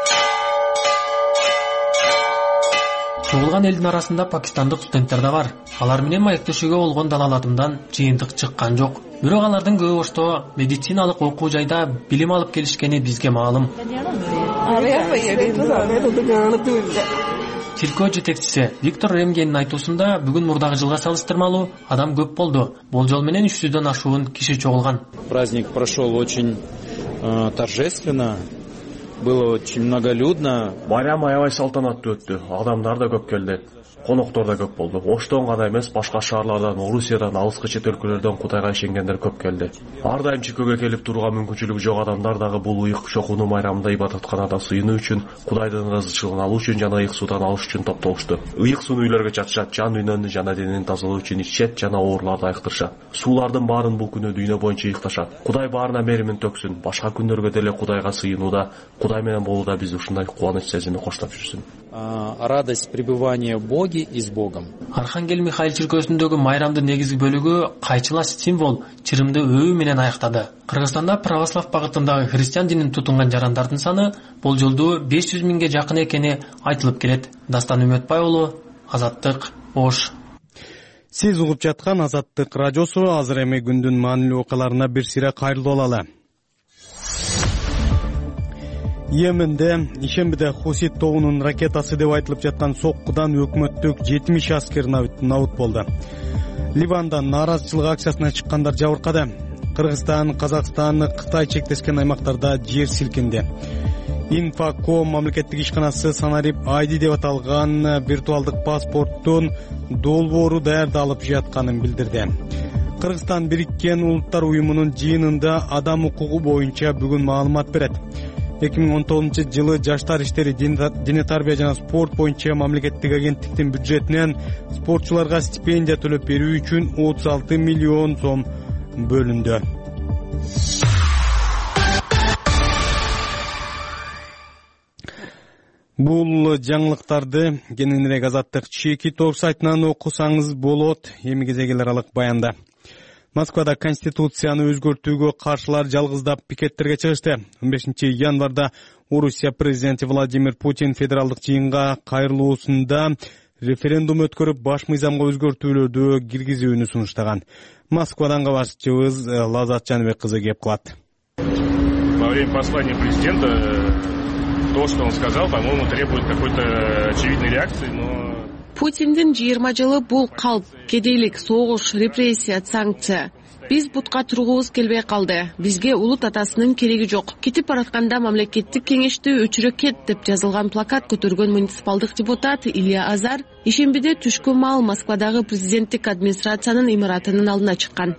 Чогулган элдин арасында пакистандык студенттер да бар. Алар менен маектешүүгө болгон далаалатымдан жыйынтык чыккан жок. Бирок алардын көбү ошто медициналык окуу жайда билим алып келишкени бизге маалым. Чиркөө жетекчиси Виктор Ремгенин айтуусунда бүгүн мурдагы жылга салыштырмалуу адам көп болду. Болжол менен 300дөн ашуун киши чогулган. Праздник прошел очень торжественно. Было очень многолюдно. Байрам аябай салтанаттуу өттү. Адамдар да көп келди. Коноктор да көп болду. Оштон гана эмес, башка шаарлардан, Орусиядан, алыскы чет өлкөлөрдөн Кудайга ишенгендер көп келди. Ар дайым чиркөөгө келип турган мүмкүнчүлүгү жок адамдар дагы бул ыйык чокуну майрамында ибадатканада сыйынуу үчүн, Кудайдын ырзычылыгын алуу үчүн жана ыйык суудан алыш үчүн топтолушту. Ыйык сууну үйлөргө чачышат, жан дүйнөнү жана денени тазалоо үчүн ичет жана ооруларды айыктырышат. Суулардын баарын бул күнү дүйнө боюнча ыйыкташат. Кудай баарына меримин төксүн. Башка күндөргө деле Кудайга сыйынууда, Кудай менен болууда бизди ушундай кубаныч сезими коштоп жүрсүн. Радость пребывания в Боге и с Богом. Архангел Михаил чиркөөсүндөгү майрамдын негизги бөлүгү кайчылаш символ чырымды өбүү менен аяктады. Кыргызстанда православ багытындагы христиан динин тутунган жарандардын саны болжолдуу 500 миңге жакын экени айтылып келет. Дастан Үмөтбай уулу, Азаттык, Ош. Сиз угуп жаткан Азаттык радиосу. Азыр эми күндүн маанилүү окуяларына бир сире кайрылып алалы. Йеменде ишембиде Хусит тобунун ракетасы деп айтылып жаткан соккудан өкмөттүк 70 аскер набыт болду. Ливанда нааразычылык акциясына чыккандар жабыркады. Кыргызстан, Казакстан, Кытай чектешкен аймактарда жер силкинди. Infocom мамлекеттик ишканасы Санарип ID деп аталган виртуалдык паспорттун долбоору даярдалып жатканын билдирди. Кыргызстан Бириккен Улуттар уюмунун жыйынында адам укугу боюнча бүгүн маалымат берет. 2019-жылы жаштар иштери, диний тарбия жана спорт боюнча мамлекеттик агенттиктин бюджетинен спортчуларга стипендия төлөп берүү үчүн 36 миллион сом бөлүндү. Бул жаңылыктарды кененирээк Азаттык чеки ток сайтынан окусаңыз болот. Эми кезегел аралык баянда. Москвада Конституцияны өзгөртүүгө каршылар жалгыздап пикеттерге чыгышты. 15 январда Орусия президенти Владимир Путин федералдык жыйынга кайрылуусунда референдум өткөрүп баш мыйзамга өзгөртүүлөрдү киргизүүнү сунуштаган. Москвадан кабарчыбыз Лазат Жаныбек кызы кеп кылат. Во время послания президента то, что он сказал, по-моему, требует какой-то очевидной реакции, но... Путиндин 20 жылы бул калп, кедейлик, согуш, репрессия, санкция. Биз бутка тургубуз келбей калды. Бизге улут атасынын кереги жок. Кетип баратканда мамлекеттик кеңешти өчүрө кет деп жазылган плакат көтөргөн муниципалдык депутат Илья Азар ишембиде түшкү маал Москвадагы президенттик администрациянын имаратынын алдына чыккан.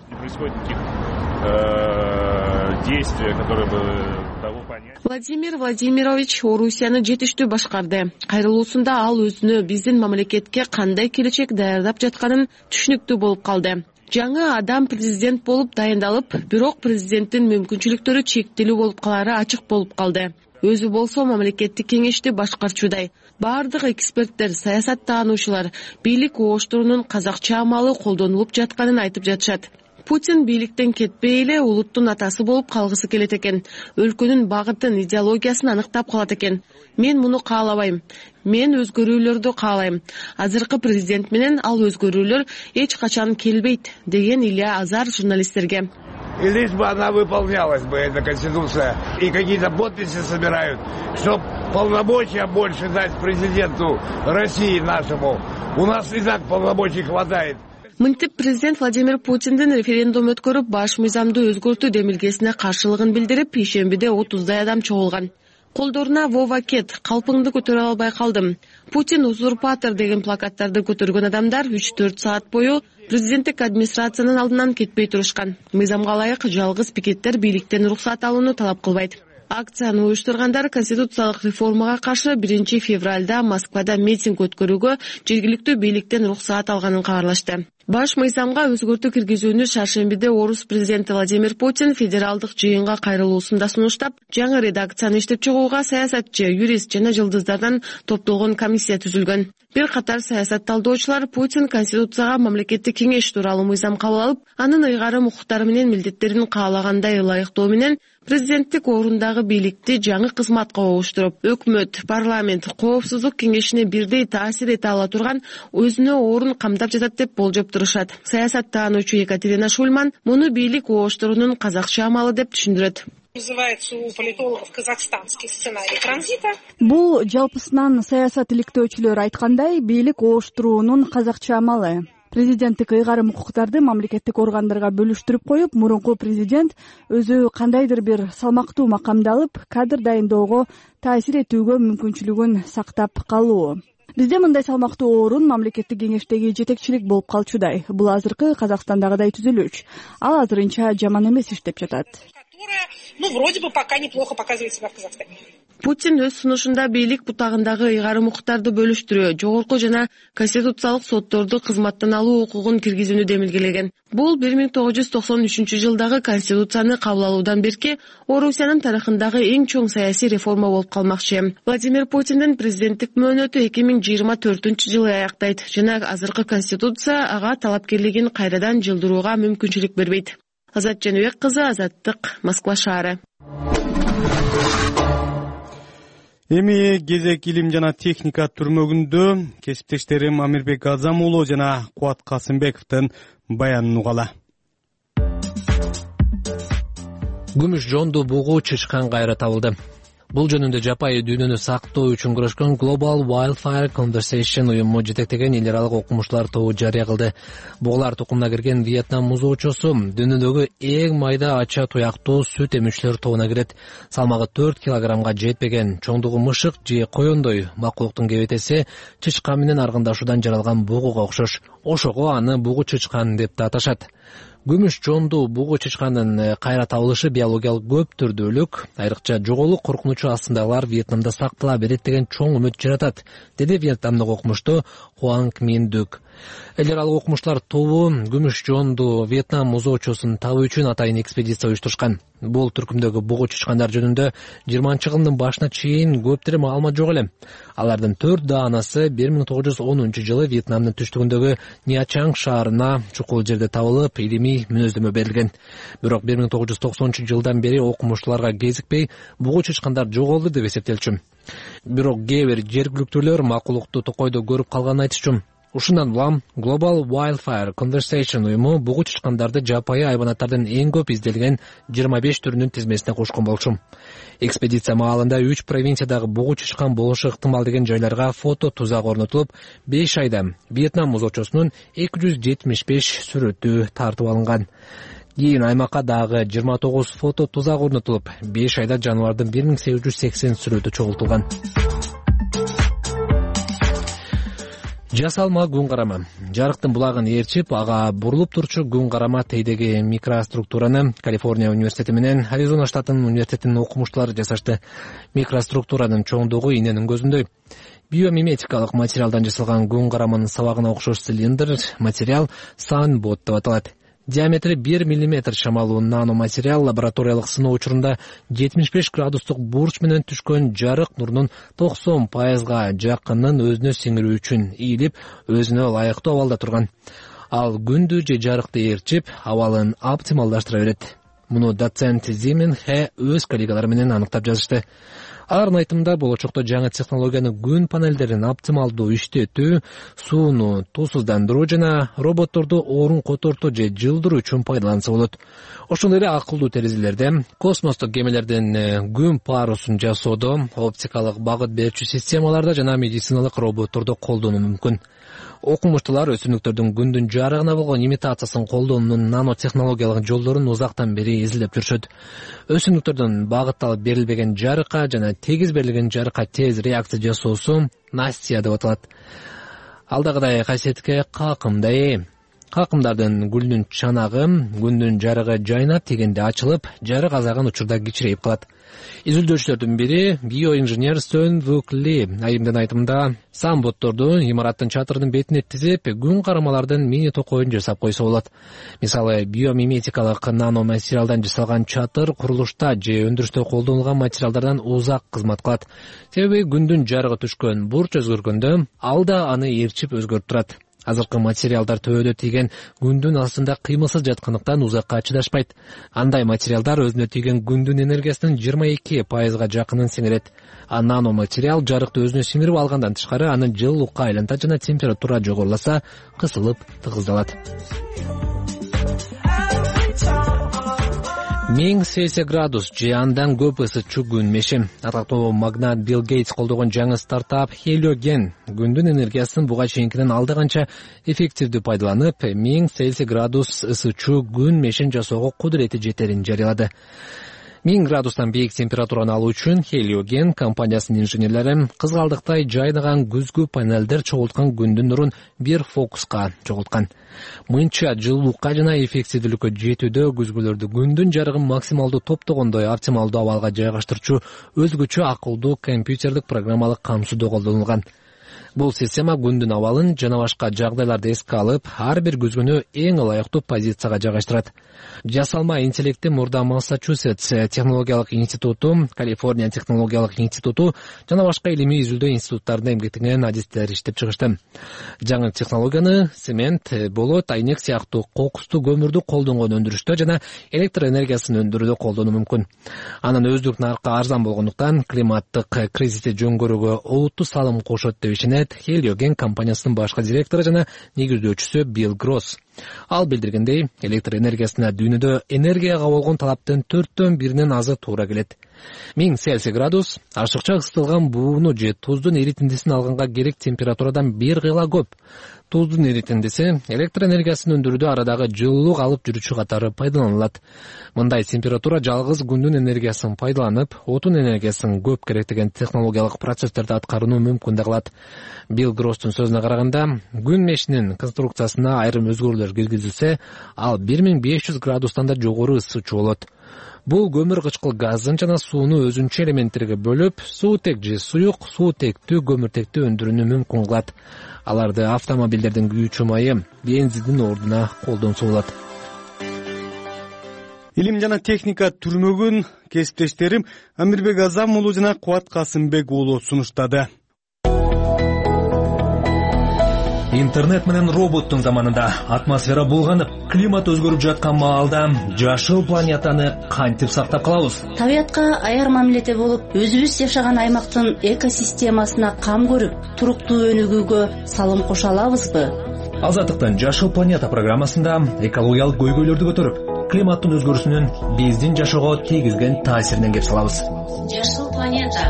Владимир Владимирович Орусияны жетиштүү башкарды. Кайрылуусунда ал өзүнө биздин мамлекетке кандай келечек даярдап жатканын түшүнүктүү болуп калды. Жаңы адам президент болуп дайындалып, бирок президенттин мүмкүнчүлүктөрү чектелүү болуп калары ачык болуп калды. Өзү болсо мамлекеттик кеңешти башкарчудай. Бардык эксперттер, саясат таануучулар бийлик ооштуруунун казакча амалы колдонулуп жатканын айтып жатышат. Путин бийликтен кетпей эле улуттун атасы болуп калгысы келет экен. Өлкөнүн багытын, идеологиясын аныктап калат экен. Мен муну каалабайм. Мен өзгөрүүлөрдү каалайм. Азыркы президент менен ал өзгөрүүлөр эч качан келбейт, деген Илья Азар журналисттерге. И лишь бы она выполнялась бы, эта конституция, и какие-то подписи собирают, чтобы полномочия больше дать президенту России нашему. У нас и так полномочий хватает. Мынтип президент Владимир Путиндин референдум өткөрүп, баш мыйзамды өзгөртүү демилгесине каршылыгын билдирип, ишембиде 30дай адам чогулган. Колдоруна Вова кет, калпыңды көтөрө албай калдым. Путин узурпатор деген плакаттарды көтөргөн адамдар 3-4 саат бою президенттик администрациянын алдынан кетпей турушкан. Мыйзамга ылайык жалгыз пикеттер бийликтен уруксат алууну талап кылбайт. Акцияны уюштургандар конституциялык реформага каршы 1 февралда Москвада митинг өткөрүүгө жергиликтүү бийликтен уруксаат алганын кабарлашты. Баш мыйзамга өзгөртүү киргизүүнү шаршембиде орус президенти Владимир Путин федералдык жыйынга кайрылуусунда сунуштап, жаңы редакцияны иштеп чыгууга саясатчы, юрист жана жылдыздардан топтолгон комиссия түзүлгөн. Бир катар саясат талдоочулар Путин конституцияга мамлекеттик кеңеш тууралуу мыйзам кабыл алып, анын ыйгары укуктары менен милдеттерин каалагандай ылайыктоо менен президенттик орундагы бийликти жаңы кызматка оңуштуруп, өкмөт, парламент, коопсуздук кеңешине бирдей таасир эте ала турган өзүнө орун камдап жатат деп болжоп турушат. Саясат таануучу Екатерина Шульман муну бийлик ооштуруунун казакча амалы деп түшүндүрөт. Называется у политологов казахстанский сценарий транзита. Бул жалпысынан саясат иликтөөчүлөр айткандай, бийлик ооштуруунун казакча амалы. Президенттик ыйгарым укуктарды мамлекеттик органдарга бөлүштүрүп коюп, мурунку президент өзү кандайдыр бир салмактуу макамды алып, кадр дайындоого таасир этүүгө мүмкүнчүлүгүн сактап калуу. Бизде мындай салмактуу орун мамлекеттик кеңештеги жетекчилик болуп калчудай. Бул азыркы Казакстандагыдай түзүлүш. Ал азырынча жаман эмес иштеп жатат. Вроде бы пока неплохо показывает себя в Казахстане. Путин өз сунушунда бийлик бутагындагы ыйгарым укуктарды бөлүштүрүү, жогорку жана конституциялык сотторду кызматтан алуу укугун киргизүүнү демилгелеген. Бул 1993-жылдагы конституцияны кабыл алуудан берки Орусиянын тарыхындагы эң чоң саясий реформа болуп калмакчы. Владимир Путиндин президенттик мөөнөтү 2024-жылы аяктайт жана азыркы конституция ага талапкерлигин кайрадан жылдырууга мүмкүнчүлүк бербейт. Азат Жаныбек кызы, Азаттык, Москва шаары. Эми кезек илим жана техника түрмөгүндө кесиптештерим Амирбек Азам уулу жана Кубат Касымбековдун баянын угала. Күмүш жондуу бугу чычкан кайра табылды. Бул жөнүндө жапайы дүйнөнү сактоо үчүн күрөшкөн Global Wildfire Conservation уюму жетектеген эл аралык окумуштуулар тобу жарыя кылды. Бугулар тукумуна кирген Вьетнам музоочусу дүйнөдөгү эң майда ача туяктуу сүт эмүүчүлөр тобуна кирет. Салмагы 4 килограммга жетпеген, чоңдугу мышык же коёндой макулуктун кебетеси чычкан менен аргындашуудан жаралган бугуга окшош. Ошого аны бугу чычкан деп да аташат. Күмүш жондуу бугу чычкандын кайра табылышы биологиялык көп түрдүүлүк, айрыкча жоголук коркунучу астындагылар Вьетнамда сактала берет деген чоң үмүт жаратат, деди вьетнамдык окумуштуу Хуанг Мин Дук. Эл аралык окумуштуулар тобу күмүш жондуу Вьетнам музоочусун табуу үчүн атайын экспедиция уюштурушкан. Бул түркүмдөгү бугу чычкандар жөнүндө 20-жылдын башына чейин көптөр маалымат жок эле. Алардын 4 даанасы 1910-жылы Вьетнамдын түштүгүндөгү Ньячанг шаарына чукул жерде табылып, илимий мүнөздөмө берилген. Бирок 1990-жылдан бери окумуштууларга кезикпей бугу чычкандар жоголду деп эсептелчү. Бирок кээ бир жергиликтүүлөр макулукту токойдо көрүп калганын айтышчу. Ушундан улам Global Wildfire Conversation уюму бугу чычкандарды жапайы айбанаттардын эң көп изделген 25 түрүнүн тизмесине кошкон болчу. Экспедиция маалында 3 провинциядагы бугу чычкан болушу ыктымал деген жайларга фото тузак орнотулуп, 5 айда Вьетнам муз очосунун 275 сүрөтү тартып алынган. Кийин аймакка дагы 29 фото тузак орнотулуп, 5 айда жаныбардын 1880 сүрөтү чогултулган. Жасалма күн карама. Жарыктын булагын ээрчип, ага бурулуп турчу күн карама тейдеги микроструктураны Калифорния университети менен Аризона штатынын университетинин окумуштуулары жасашты. Микроструктуранын чоңдугу иненин көзүндөй. Биомиметикалык материалдан жасалган күн караманын сабагына окшош цилиндр материал Sunbot деп аталат. Диаметри 1 мм шамалуу наноматериал лабораториялык сыноо учурунда 75 градустук бурч менен түшкөн жарык нурунун 90% жакынын өзүнө сиңирүү үчүн ийилип, өзүнө ылайыктуу абалда турган. Ал күндү же жарыкты ээрчип, абалын оптималдаштыра берет. Муну доцент Зимин Хэ өз коллегалары менен аныктап жазышты. Алардын айтымында болочокто жаңы технологияны күн панелдерин оптималдуу иштетүү, сууну туусуздандыруу жана роботторду орун котортуу же жылдыруу үчүн пайдаланса болот. Ошондой эле акылдуу терезелерде, космостук кемелердин күн парусун жасоодо, оптикалык багыт берүүчү системаларда жана медициналык роботторду колдонуу мүмкүн. Окумуштуулар өсүмдүктөрдүн күндүн жарыгына болгон имитациясын колдонуунун нанотехнологиялык жолдорун узактан бери изилдеп жүрүшөт. Өсүмдүктөрдүн багытталып берилбеген жарыкка жана тегиз берилген жарыкка тез реакция жасоосу Настя деп аталат. Алдагыдай касиетке какымдай. Какымдардын гүлүнүн чанагы күндүн жарыгы жайнап тигенде ачылып, жарык азаган учурда кичирейип калат. Изилдөөчүлөрдүн бири биоинженер Сөн Вук Ли айымдын айтымында самботторду имараттын чатырынын бетине тизип, күн карамалардын мини токойун жасап койсо болот. Мисалы, биомиметикалык наноматериалдан жасалган чатыр курулушта же өндүрүштө колдонулган материалдардан узак кызмат кылат. Себеби күндүн жарыгы түшкөн бурч өзгөргөндө ал да аны ээрчип өзгөрүп турат. Азыркы материалдар төбөдө тийген күндүн астында кыймылсыз жаткандыктан узакка чыдашпайт. Андай материалдар өзүнө тийген күндүн энергиясынын 22% жакынын сиңирет. А наноматериал жарыкты өзүнө сиңирип алгандан тышкары аны жылуулукка айлантат жана температура жогоруласа кысылып тыгыздалат. 1000 Цельсий градус же андан көп ысытчу күн меши. Атактуу магнат Билл Гейтс колдогон жаңы стартап Heliogen күндүн энергиясын буга чейинкинен алда канча эффективдүү пайдаланып, 1000 Цельсий градус ысытчу күн мешин жасоого кудурети жетерин жарыялады. 1000 градустан бийик температураны алуу үчүн Heliogen компаниясынын инженерлери кызгалдыктай жайнаган күзгү панелдер чогулткан күндүн нурун бир фокуска чогулткан. Мынча жылуулукка жана эффективдүүлүккө жетүүдө күзгүлөрдү күндүн жарыгын максималдуу топтогондой оптималдуу абалга жайгаштырчу өзгөчө акылдуу компьютерлик программалык камсыздоо колдонулган. Бул система күндүн абалын жана башка жагдайларды эске алып, ар бир күзгүнү эң ылайыктуу позицияга жайгаштырат. Жасалма интеллекти мурда Массачусетс технологиялык институту, Калифорния технологиялык институту жана башка илимий изилдөө институттарында эмгектенген адистер иштеп чыгышты. Жаңы технологияны цемент, болот, айнек сыяктуу кокустуу көмүрдү колдонгон өндүрүштө жана электр энергиясын өндүрүүдө колдонуу мүмкүн. Анын өздүк наркка арзан болгондуктан климаттык кризисти жөнгөрүүгө олуттуу салым кошот деп ишенет Heliogen компаниясынын башкы директору жана негиздөөчүсү Билл Гросс. Ал билдиргендей, электр энергиясына дүйнөдө энергияга болгон талаптын 1/4 азы туура келет. 1000 Цельсий градус ашыкча ысытылган бууну же туздун эритиндисин алганга керек температурадан бир кыйла көп. Туздун эритиндиси электр энергиясын өндүрүүдө арадагы жылуулук алып жүрүүчү катары пайдаланылат. Мындай температура жалгыз күндүн энергиясын пайдаланып, отун энергиясын көп керектеген технологиялык процесстерди аткарууну мүмкүн да кылат. Билл Гросстун сөзүнө караганда, күн мешинин конструкциясына айрым өзгөрүүлөр киргизилсе, ал 1500 градустан да жогору ысытчу болот. Бул көмүр кычкыл газын жана сууну өзүнчө элементтерге бөлүп, суутек же суюк суутектүү көмүртекти өндүрүүнү мүмкүн кылат. Аларды автомобилдердин күйүүчү майы, бензиндин ордуна колдонсо болот. Илим жана техника түрмөгүн кесиптештерим Амирбек Азам уулу жана Кубат Касымбек уулу сунуштады. Интернет менен роботтун заманында атмосфера булганып, климат өзгөрүп жаткан маалда жашыл планетаны кантип сактап калабыз? Табиятка аяр мамиледе болуп, өзүбүз жашаган аймактын экосистемасына кам көрүп, туруктуу өнүгүүгө салым кошо алабызбы? Азаттыктын Жашыл планета программасында экологиялык көйгөйлөрдү көтөрүп, климаттын өзгөрүүсүнүн биздин жашоого тийгизген таасиринен кеп салабыз. Жашыл планета.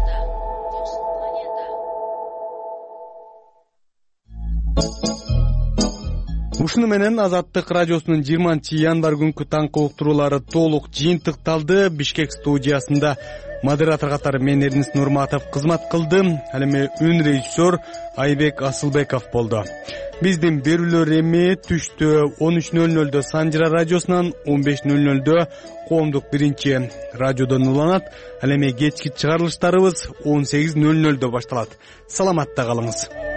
Ушуну менен Азаттык радиосунун 20-январь күнкү таңкы уктуруулары толук жыйынтыкталды. Бишкек студиясында модератор катары мен Эрнис Нурматов кызмат кылдым. Ал эми үн режиссер Айбек Асылбеков болду. Биздин берүүлөр эми түштө 13:00 Санжыра радиосунан, 15:00 Коомдук биринчи радиодон уланат. Ал эми кечки чыгарылыштарыбыз 18:00 башталат. Саламатта калыңыз.